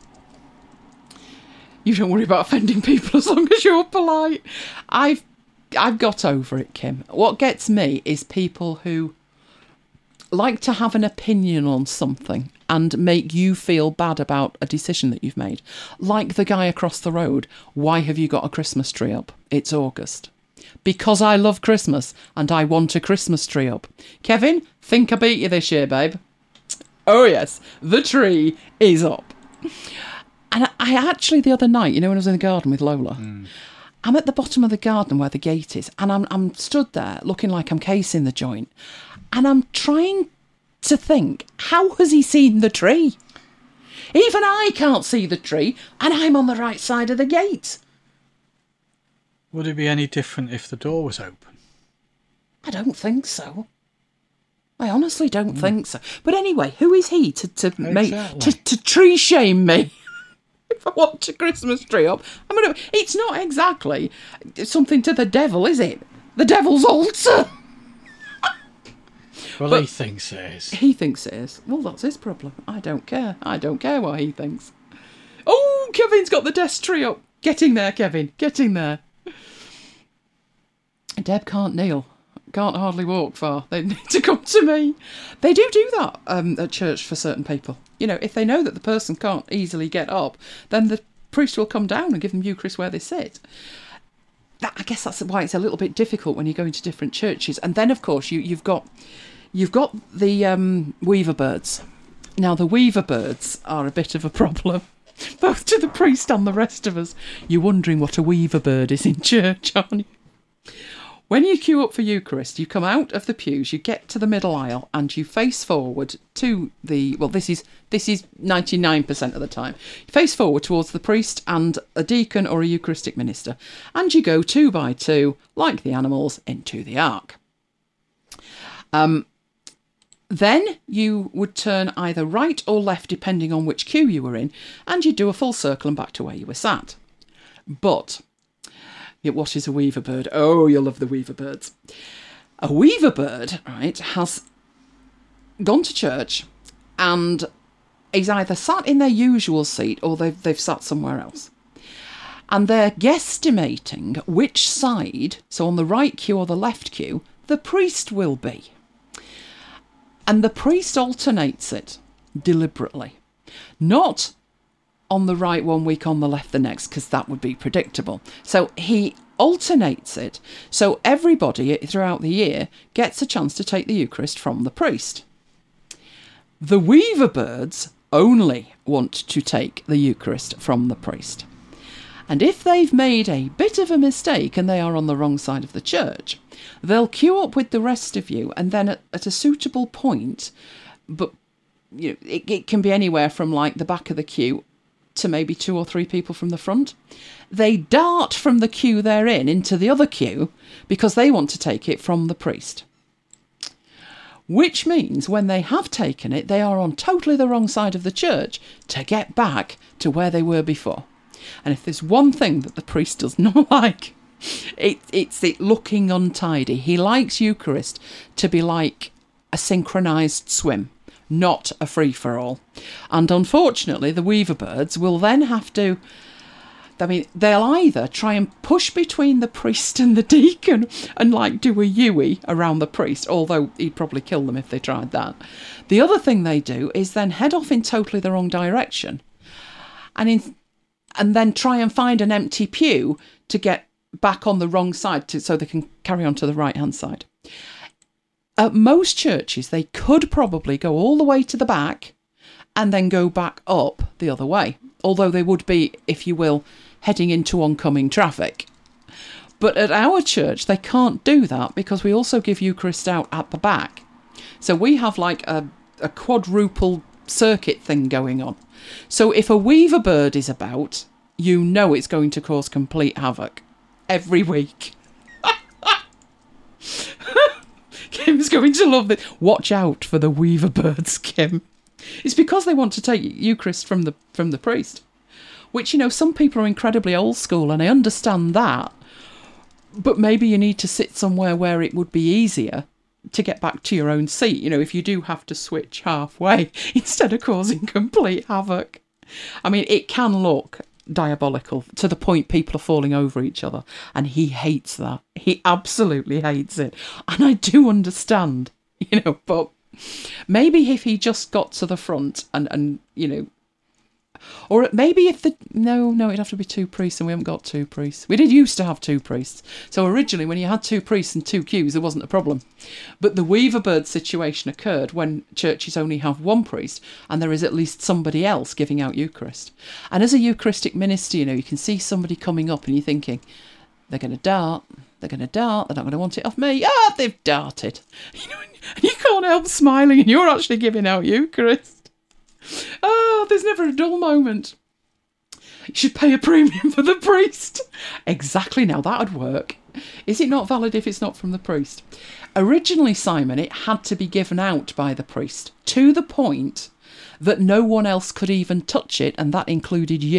You don't worry about offending people as long as you're polite. I've I've got over it, Kim. What gets me is people who like to have an opinion on something and make you feel bad about a decision that you've made. Like the guy across the road. Why have you got a Christmas tree up? It's August. Because I love Christmas and I want a Christmas tree up. Kevin, think I beat you this year, babe. Oh yes, the tree is up. And I actually, the other night, you know, when I was in the garden with Lola, mm. I'm at the bottom of the garden where the gate is, and I'm I'm stood there looking like I'm casing the joint, and I'm trying to think, how has he seen the tree? Even I can't see the tree, and I'm on the right side of the gate. Would it be any different if the door was open? I don't think so. I honestly don't mm. think so. But anyway, who is he to, to exactly. make to, to tree shame me? I want a Christmas tree up. I'm gonna. It's not exactly something to the devil, is it? The devil's altar. Well, But he thinks it is. He thinks it is. Well, that's his problem. I don't care. I don't care what he thinks. Oh, Kevin's got the desk tree up. Getting there, Kevin. Getting there. Deb can't kneel. Can't hardly walk far. They need to come to me. They do do that um, at church for certain people. You know, if they know that the person can't easily get up, then the priest will come down and give them Eucharist where they sit. That, I guess that's why it's a little bit difficult when you go into different churches. And then, of course, you, you've got you've got the um, Weaver birds. Now, the Weaver birds are a bit of a problem, both to the priest and the rest of us. You're wondering what a Weaver bird is in church, aren't you? When you queue up for Eucharist, you come out of the pews, you get to the middle aisle, and you face forward to the, well, this is this is ninety-nine percent of the time. You face forward towards the priest and a deacon or a Eucharistic minister, and you go two by two, like the animals, into the ark. Um, then you would turn either right or left, depending on which queue you were in, and you'd do a full circle and back to where you were sat. But... Yeah, what is a Weaver bird? Oh, you'll love the Weaver birds. A Weaver bird, right, has gone to church and is either sat in their usual seat or they've, they've sat somewhere else. And they're guesstimating which side, so on the right queue or the left queue, the priest will be. And the priest alternates it deliberately. Not on the right one week, on the left the next, because that would be predictable. So he alternates it, so everybody throughout the year gets a chance to take the Eucharist from the priest. The Weaver birds only want to take the Eucharist from the priest. And if they've made a bit of a mistake and they are on the wrong side of the church, they'll queue up with the rest of you, and then at, at a suitable point, but you know, it, it can be anywhere from like the back of the queue to maybe two or three people from the front. They dart from the queue they're in into the other queue because they want to take it from the priest. Which means when they have taken it, they are on totally the wrong side of the church to get back to where they were before. And if there's one thing that the priest does not like, it, it's it looking untidy. He likes Eucharist to be like a synchronised swim, not a free-for-all. And unfortunately, the Weaver birds will then have to... I mean, they'll either try and push between the priest and the deacon and, like, do a Yui around the priest, although he'd probably kill them if they tried that. The other thing they do is then head off in totally the wrong direction and in, and then try and find an empty pew to get back on the wrong side to, so they can carry on to the right-hand side. At most churches, they could probably go all the way to the back and then go back up the other way, although they would be, if you will, heading into oncoming traffic. But at our church, they can't do that because we also give Eucharist out at the back. So we have like a, a quadruple circuit thing going on. So if a Weaver bird is about, you know it's going to cause complete havoc every week. Kim's going to love this. Watch out for the Weaver birds, Kim. It's because they want to take Eucharist from the from the priest. Which, you know, some people are incredibly old school, and I understand that. But maybe you need to sit somewhere where it would be easier to get back to your own seat, you know, if you do have to switch halfway, instead of causing complete havoc. I mean, it can look diabolical to the point people are falling over each other, and he hates that. He absolutely hates it, and I do understand, you know, but maybe if he just got to the front and and you know, or maybe if the no no it'd have to be two priests, and we haven't got two priests. We did used to have two priests, so originally when you had two priests and two queues there wasn't a problem, but the Weaver bird situation occurred when churches only have one priest and there is at least somebody else giving out Eucharist. And as a Eucharistic minister, you know, you can see somebody coming up and you're thinking, they're going to dart, they're going to dart, they're not going to want it off me. Ah, they've darted. You know, and you can't help smiling, and you're actually giving out Eucharist. Oh, there's never a dull moment. You should pay a premium for the priest. Exactly, now that'd work. Is it not valid if it's not from the priest? Originally, Simon, it had to be given out by the priest, to the point that no one else could even touch it, and that included you.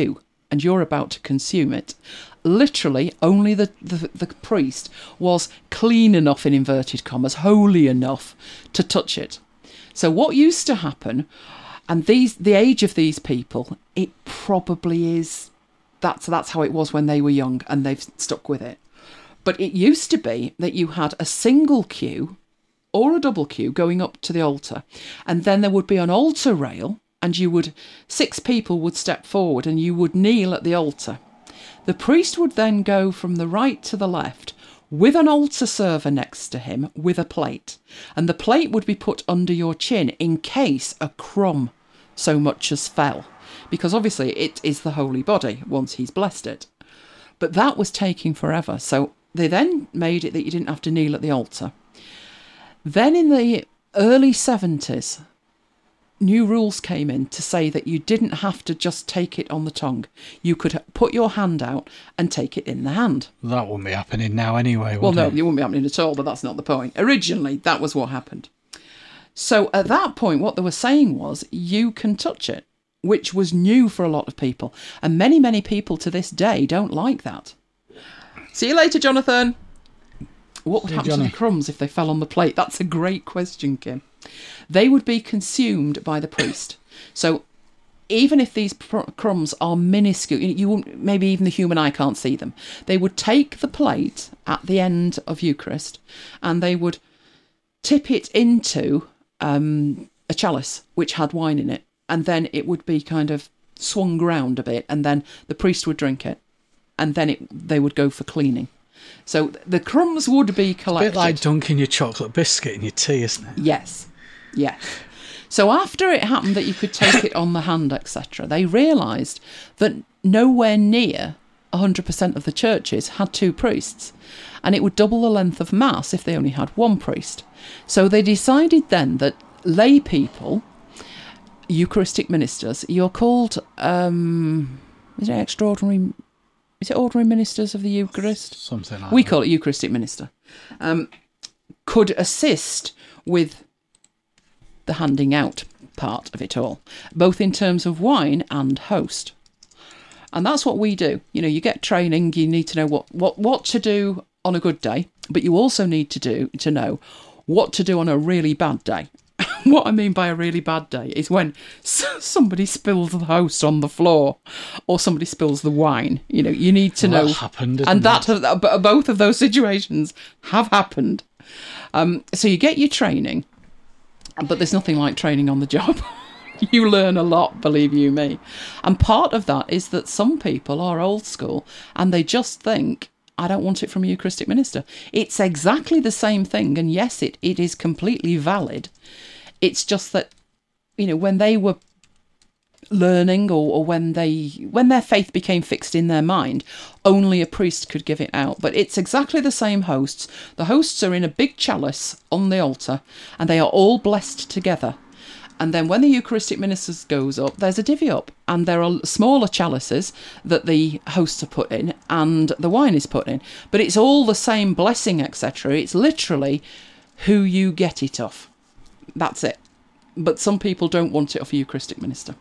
and you're about to consume it, literally only the, the, the priest was clean enough, in inverted commas, holy enough to touch it. So what used to happen, and these the age of these people, it probably is, that's, that's how it was when they were young, and they've stuck with it. But it used to be that you had a single queue or a double queue going up to the altar, and then there would be an altar rail, and you would, six people would step forward and you would kneel at the altar. The priest would then go from the right to the left with an altar server next to him with a plate, and the plate would be put under your chin in case a crumb so much as fell, because obviously it is the holy body once he's blessed it. But that was taking forever, so they then made it that you didn't have to kneel at the altar. Then in the early seventies, new rules came in to say that you didn't have to just take it on the tongue. You could put your hand out and take it in the hand. That wouldn't be happening now anyway, would Well, no, it? it wouldn't be happening at all, but that's not the point. Originally, that was what happened. So at that point, what they were saying was, you can touch it, which was new for a lot of people. And many, many people to this day don't like that. See you later, Jonathan. What would Hey, happen Johnny. to the crumbs if they fell on the plate? That's a great question, Kim. They would be consumed by the priest. So even if these pr- crumbs are minuscule, you, you wouldn't, maybe even the human eye can't see them, they would take the plate at the end of Eucharist and they would tip it into um, a chalice which had wine in it, and then it would be kind of swung round a bit, and then the priest would drink it, and then it, they would go for cleaning. So the crumbs would be collected. A bit like dunking your chocolate biscuit in your tea, isn't it? Yes, yes. So after it happened that you could take it on the hand, et cetera, they realised that nowhere near one hundred percent of the churches had two priests, and it would double the length of Mass if they only had one priest. So they decided then that lay people, Eucharistic ministers, you're called, um, is it extraordinary, is it ordinary ministers of the Eucharist? Something like We that. call it Eucharistic minister, um, could assist with the handing out part of it all, both in terms of wine and host. And that's what we do. You know, you get training, you need to know what, what, what to do on a good day, but you also need to do to know what to do on a really bad day. What I mean by a really bad day is when somebody spills the host on the floor or somebody spills the wine. You know, you need to Well, know. that happened, didn't and that it? have, both of those situations have happened. Um, so you get your training, but there's nothing like training on the job. You learn a lot, believe you me. And part of that is that some people are old school and they just think, I don't want it from a Eucharistic minister. It's exactly the same thing. And yes, it, it is completely valid. It's just that, you know, when they were learning or, or when they when their faith became fixed in their mind, only a priest could give it out. But it's exactly the same hosts. The hosts are in a big chalice on the altar and they are all blessed together. And then when the Eucharistic ministers goes up, there's a divvy up, and there are smaller chalices that the hosts are put in and the wine is put in. But it's all the same blessing, et cetera. It's literally who you get it off. That's it. But some people don't want it off a Eucharistic minister.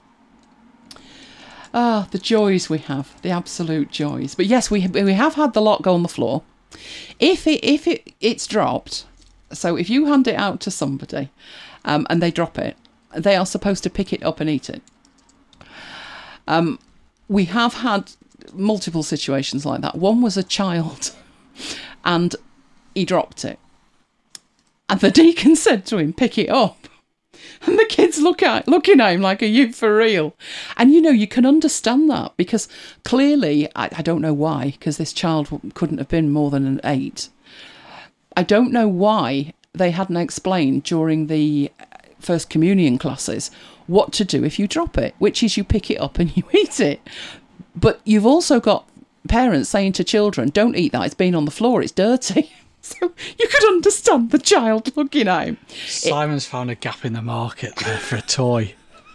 Ah, the joys we have, the absolute joys. But yes, we we have had the lot go on the floor. If it if it it's dropped, so if you hand it out to somebody, um, and they drop it, they are supposed to pick it up and eat it. Um, we have had multiple situations like that. One was a child, and he dropped it. And the deacon said to him, pick it up. And the kids look at looking at him like, are you for real? And, you know, you can understand that because clearly, I, I don't know why, because this child couldn't have been more than an eight. I don't know why they hadn't explained during the First Communion classes what to do if you drop it, which is you pick it up and you eat it. But you've also got parents saying to children, don't eat that, it's been on the floor, it's dirty. So you could understand the child looking at him. Simon's it, found a gap in the market there for a toy.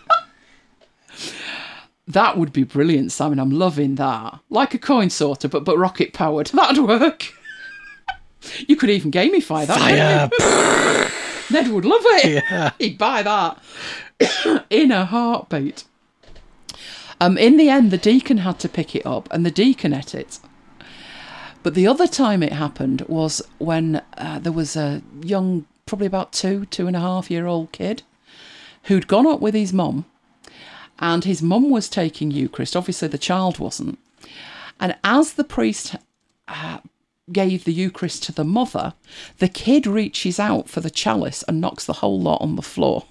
That would be brilliant, Simon. I'm loving that. Like a coin sorter, but, but rocket powered. That'd work. You could even gamify that. Fire! Ned would love it. Yeah. He'd buy that in a heartbeat. Um, in the end, the deacon had to pick it up, and the deacon ate it. But the other time it happened was when uh, there was a young, probably about two, two and a half year old kid who'd gone up with his mum, and his mum was taking Eucharist. Obviously, the child wasn't. And as the priest uh, gave the Eucharist to the mother, the kid reaches out for the chalice and knocks the whole lot on the floor.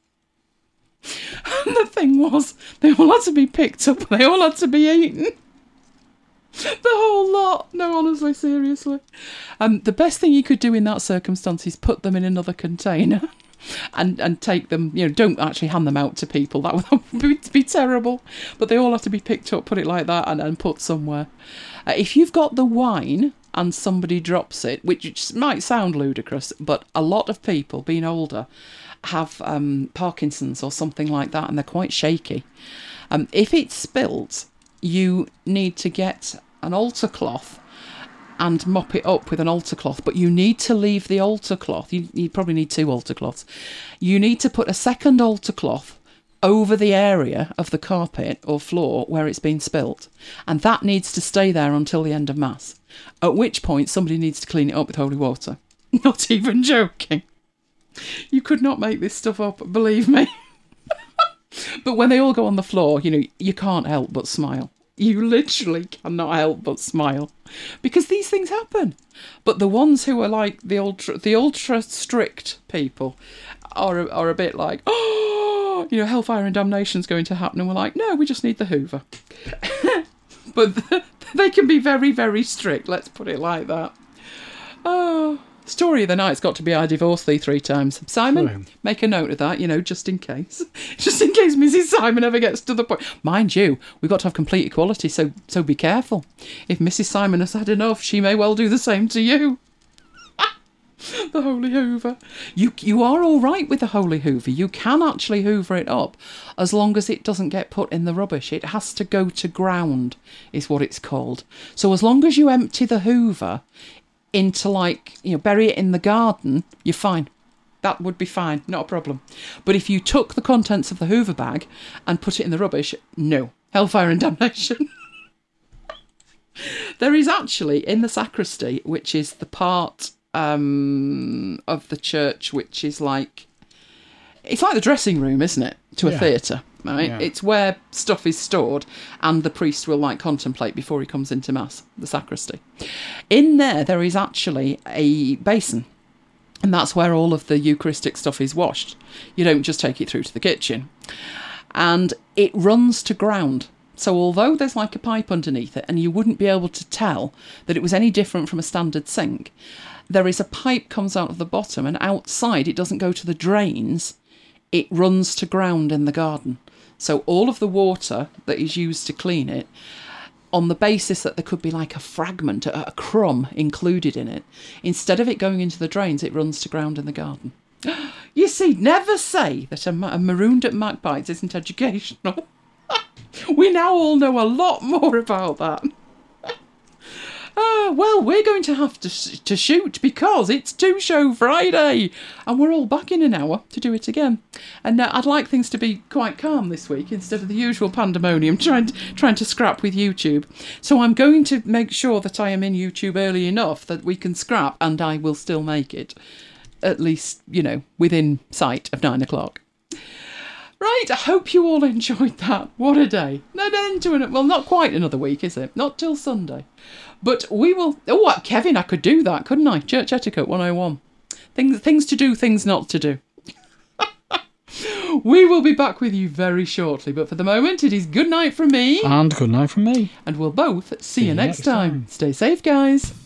And the thing was, they all had to be picked up, they all had to be eaten. The whole lot. No, honestly, seriously. Um, the best thing you could do in that circumstance is put them in another container and, and take them, you know, don't actually hand them out to people. That would be, be terrible. But they all have to be picked up, put it like that, and, and put somewhere. Uh, if you've got the wine and somebody drops it, which might sound ludicrous, but a lot of people, being older, have um, Parkinson's or something like that, and they're quite shaky. Um, if it's spilt, you need to get an altar cloth and mop it up with an altar cloth, but you need to leave the altar cloth. You, you probably need two altar cloths. You need to put a second altar cloth over the area of the carpet or floor where it's been spilt, and that needs to stay there until the end of Mass, at which point somebody needs to clean it up with holy water. Not even joking. You could not make this stuff up, believe me. But when they all go on the floor, you know, you can't help but smile. You literally cannot help but smile. Because these things happen. But the ones who are like the ultra, the ultra strict people are, are a bit like, oh, you know, hellfire and damnation's going to happen. And we're like, no, we just need the Hoover. But they can be very, very strict. Let's put it like that. Oh. Story of the night's got to be I divorced thee three times. Simon, True. Make a note of that, you know, just in case. Just in case Missus Simon ever gets to the point. Mind you, we've got to have complete equality, so so be careful. If Missus Simon has had enough, she may well do the same to you. The Holy Hoover. You, you are all right with the Holy Hoover. You can actually hoover it up as long as it doesn't get put in the rubbish. It has to go to ground, is what it's called. So as long as you empty the Hoover into, like, you know, bury it in the garden, you're fine. That would be fine, not a problem. But if you took the contents of the Hoover bag and put it in the rubbish, no. Hellfire and damnation. There is actually, in the sacristy, which is the part um, of the church which is like... It's like the dressing room, isn't it? To a yeah. theatre, right? Yeah. It's where stuff is stored and the priest will, like, contemplate before he comes into Mass, the sacristy. In there, there is actually a basin, and that's where all of the Eucharistic stuff is washed. You don't just take it through to the kitchen. And it runs to ground. So although there's like a pipe underneath it, and you wouldn't be able to tell that it was any different from a standard sink, there is a pipe comes out of the bottom, and outside it doesn't go to the drains. It runs to ground in the garden. So all of the water that is used to clean it, on the basis that there could be like a fragment, a, a crumb included in it, instead of it going into the drains, it runs to ground in the garden. You see, never say that a, a marooned at Magpies isn't educational. We now all know a lot more about that. Uh, well, we're going to have to to shoot because it's Two Show Friday and we're all back in an hour to do it again. And uh, I'd like things to be quite calm this week instead of the usual pandemonium trying to, trying to scrap with YouTube. So I'm going to make sure that I am in YouTube early enough that we can scrap and I will still make it. At least, you know, within sight of nine o'clock. Right, I hope you all enjoyed that. What a day. No, no, into it. Well, not quite another week, is it? Not till Sunday. But we will... Oh, Kevin, I could do that, couldn't I? Church Etiquette one oh one. Things, things to do, things not to do. We will be back with you very shortly. But for the moment, it is good night from me. And good night from me. And we'll both see, see you next time. time. Stay safe, guys.